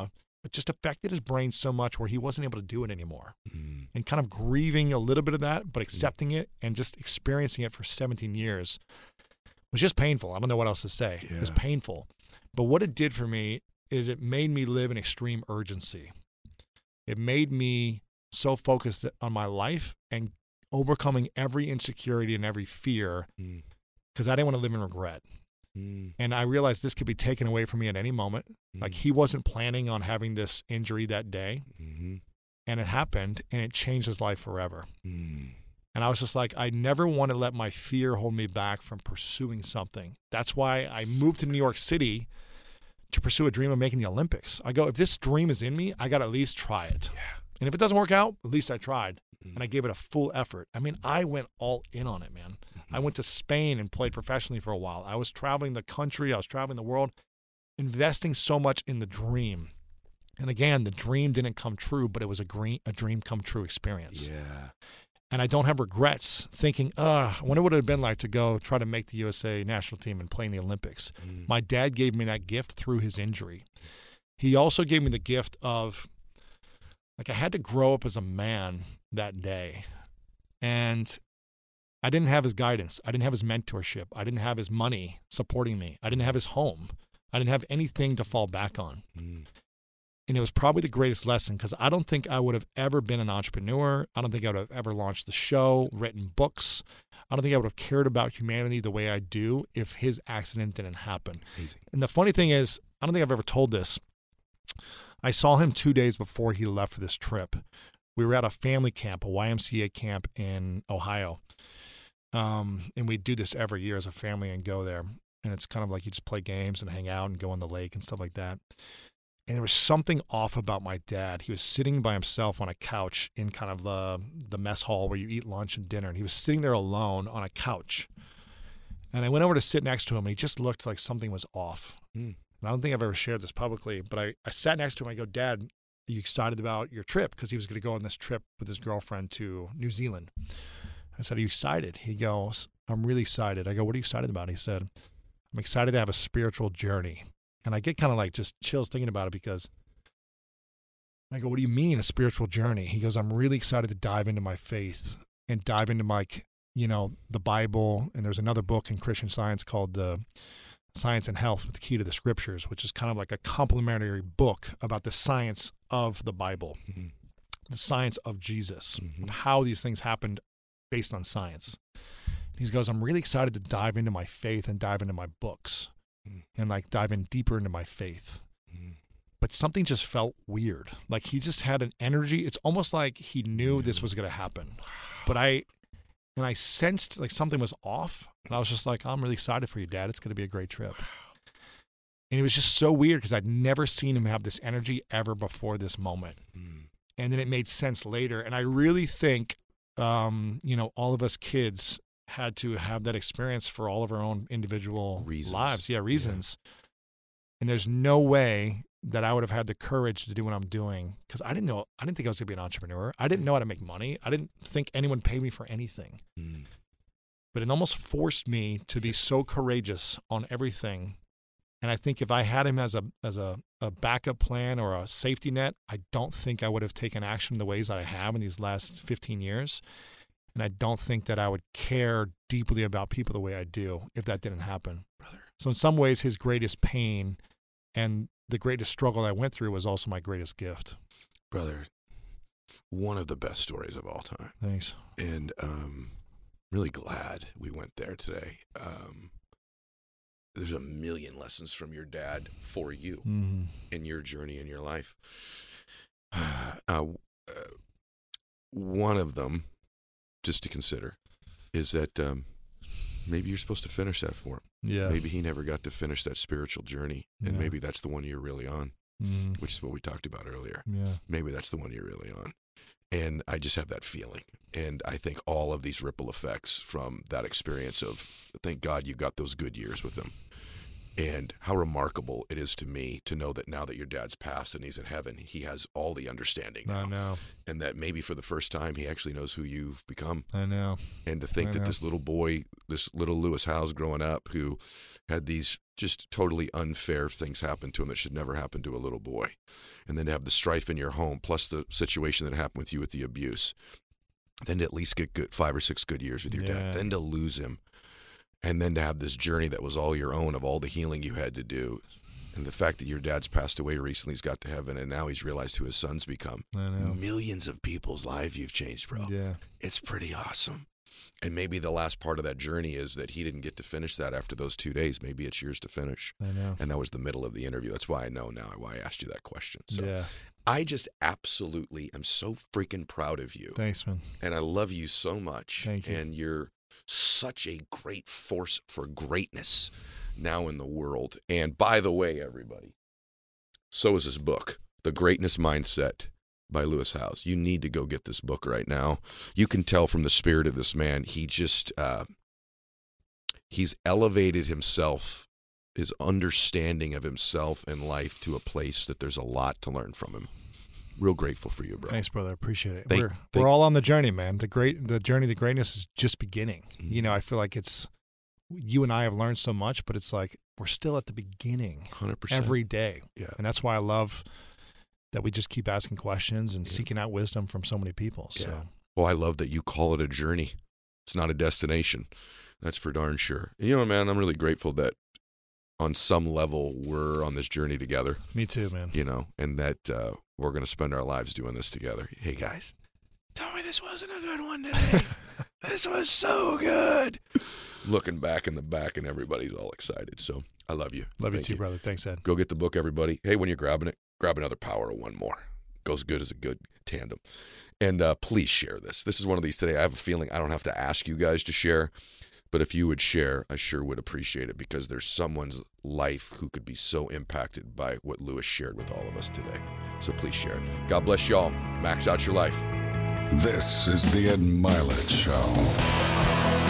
it just affected his brain so much where he wasn't able to do it anymore. Mm. And kind of grieving a little bit of that, but accepting it and just experiencing it for seventeen years was just painful. I don't know what else to say. Yeah. It was painful. But what it did for me is it made me live in extreme urgency. It made me so focused on my life and overcoming every insecurity and every fear because mm. I didn't want to live in regret. Mm. And I realized this could be taken away from me at any moment. Mm. Like he wasn't planning on having this injury that day. Mm-hmm. And it happened and it changed his life forever. Mm. And I was just like, I never want to let my fear hold me back from pursuing something. That's why I moved to New York City to pursue a dream of making the Olympics. I go, if this dream is in me, I got to at least try it. Yeah. And if it doesn't work out, at least I tried. Mm. And I gave it a full effort. I mean, I went all in on it, man. Mm-hmm. I went to Spain and played professionally for a while. I was traveling the country. I was traveling the world, investing so much in the dream. And again, the dream didn't come true, but it was a, green, a dream come true experience. Yeah. And I don't have regrets thinking, uh, I wonder what it would have been like to go try to make the U S A national team and play in the Olympics. Mm. My dad gave me that gift through his injury. He also gave me the gift of, like, I had to grow up as a man that day. And I didn't have his guidance. I didn't have his mentorship. I didn't have his money supporting me. I didn't have his home. I didn't have anything to fall back on. Mm. And it was probably the greatest lesson because I don't think I would have ever been an entrepreneur. I don't think I would have ever launched the show, written books. I don't think I would have cared about humanity the way I do if his accident didn't happen. Amazing. And the funny thing is, I don't think I've ever told this. I saw him two days before he left for this trip. We were at a family camp, a Y M C A camp in Ohio. Um, and we do this every year as a family and go there. And it's kind of like you just play games and hang out and go on the lake and stuff like that. And there was something off about my dad. He was sitting by himself on a couch in kind of the, the mess hall where you eat lunch and dinner. And he was sitting there alone on a couch. And I went over to sit next to him, and he just looked like something was off. Mm. And I don't think I've ever shared this publicly, but I, I sat next to him. I go, Dad, are you excited about your trip? Because he was going to go on this trip with his girlfriend to New Zealand. I said, are you excited? He goes, I'm really excited. I go, what are you excited about? He said, I'm excited to have a spiritual journey. And I get kind of like just chills thinking about it because I go, what do you mean a spiritual journey? He goes, I'm really excited to dive into my faith and dive into my, you know, the Bible. And there's another book in Christian Science called the Science and Health with the Key to the Scriptures, which is kind of like a complementary book about the science of the Bible, mm-hmm. the science of Jesus, mm-hmm. of how these things happened based on science. And he goes, I'm really excited to dive into my faith and dive into my books. And like dive in deeper into my faith. Mm. But something just felt weird. Like he just had an energy. It's almost like he knew this was going to happen. But I, and I sensed like something was off. And I was just like, I'm really excited for you, Dad. It's going to be a great trip. And it was just so weird because I'd never seen him have this energy ever before this moment. Mm. And then it made sense later. And I really think, um, you know, all of us kids had to have that experience for all of our own individual reasons. lives. Yeah, reasons. Yeah. And there's no way that I would have had the courage to do what I'm doing because I didn't know, I didn't think I was going to be an entrepreneur. I didn't know how to make money. I didn't think anyone paid me for anything. Mm. But it almost forced me to be so courageous on everything. And I think if I had him as a as a, a backup plan or a safety net, I don't think I would have taken action the ways that I have in these last fifteen years. And I don't think that I would care deeply about people the way I do if that didn't happen. Brother. So in some ways, his greatest pain and the greatest struggle I went through was also my greatest gift. Brother, one of the best stories of all time. Thanks. And um, really glad we went there today. Um, there's a million lessons from your dad for you mm-hmm. in your journey in your life. Uh, uh, one of them, just to consider, is that um, maybe you're supposed to finish that for him. Yeah. Maybe he never got to finish that spiritual journey, and yeah. maybe that's the one you're really on, mm. which is what we talked about earlier. Yeah. Maybe that's the one you're really on. And I just have that feeling. And I think all of these ripple effects from that experience of, thank God you got those good years with him. And how remarkable it is to me to know that now that your dad's passed and he's in heaven, he has all the understanding now. I know. And that maybe for the first time, he actually knows who you've become. I know. And to think I that know. this little boy, this little Lewis Howes growing up who had these just totally unfair things happen to him that should never happen to a little boy. And then to have the strife in your home, plus the situation that happened with you with the abuse. Then to at least get good five or six good years with your Yeah. dad. Then to lose him. And then to have this journey that was all your own of all the healing you had to do. And the fact that your dad's passed away recently, he's got to heaven, and now he's realized who his son's become. I know. Millions of people's lives you've changed, bro. Yeah. It's pretty awesome. And maybe the last part of that journey is that he didn't get to finish that after those two days. Maybe it's yours to finish. I know. And that was the middle of the interview. That's why I know now why I asked you that question. So Yeah. I just absolutely am so freaking proud of you. Thanks, man. And I love you so much. Thank you. And you're such a great force for greatness now in the world. And by the way, everybody, so is this book, The Greatness Mindset by Lewis Howes. You need to go get this book right now. You can tell from the spirit of this man, he just, uh, he's elevated himself, his understanding of himself and life to a place that there's a lot to learn from him. Real grateful for you, bro. Thanks, brother. I appreciate it. Thank- we're thank- we're all on the journey, man. The great the journey to greatness is just beginning. Mhm. You know, I feel like it's you and I have learned so much, but it's like we're still at the beginning one hundred percent. every day. Yeah. And that's why I love that we just keep asking questions and Yeah. seeking out wisdom from so many people. So Yeah. Well, I love that you call it a journey. It's not a destination. That's for darn sure. And you know, man, I'm really grateful that on some level we're on this journey together, me too, man. you know, and that uh, we're going to spend our lives doing this together. Hey, guys, tell me this wasn't a good one today. This was so good. Looking back in the back, and everybody's all excited. So I love you. Love you Thank too, brother. Thanks, Ed. Go get the book, everybody. Hey, when you're grabbing it, grab another Power of One more. Goes good as a good tandem. And uh, please share this. This is one of these today. I have a feeling I don't have to ask you guys to share, but if you would share, I sure would appreciate it, because there's someone's life who could be so impacted by what Lewis shared with all of us today. So please share. God bless y'all. Max out your life. This is the Ed Milet Show.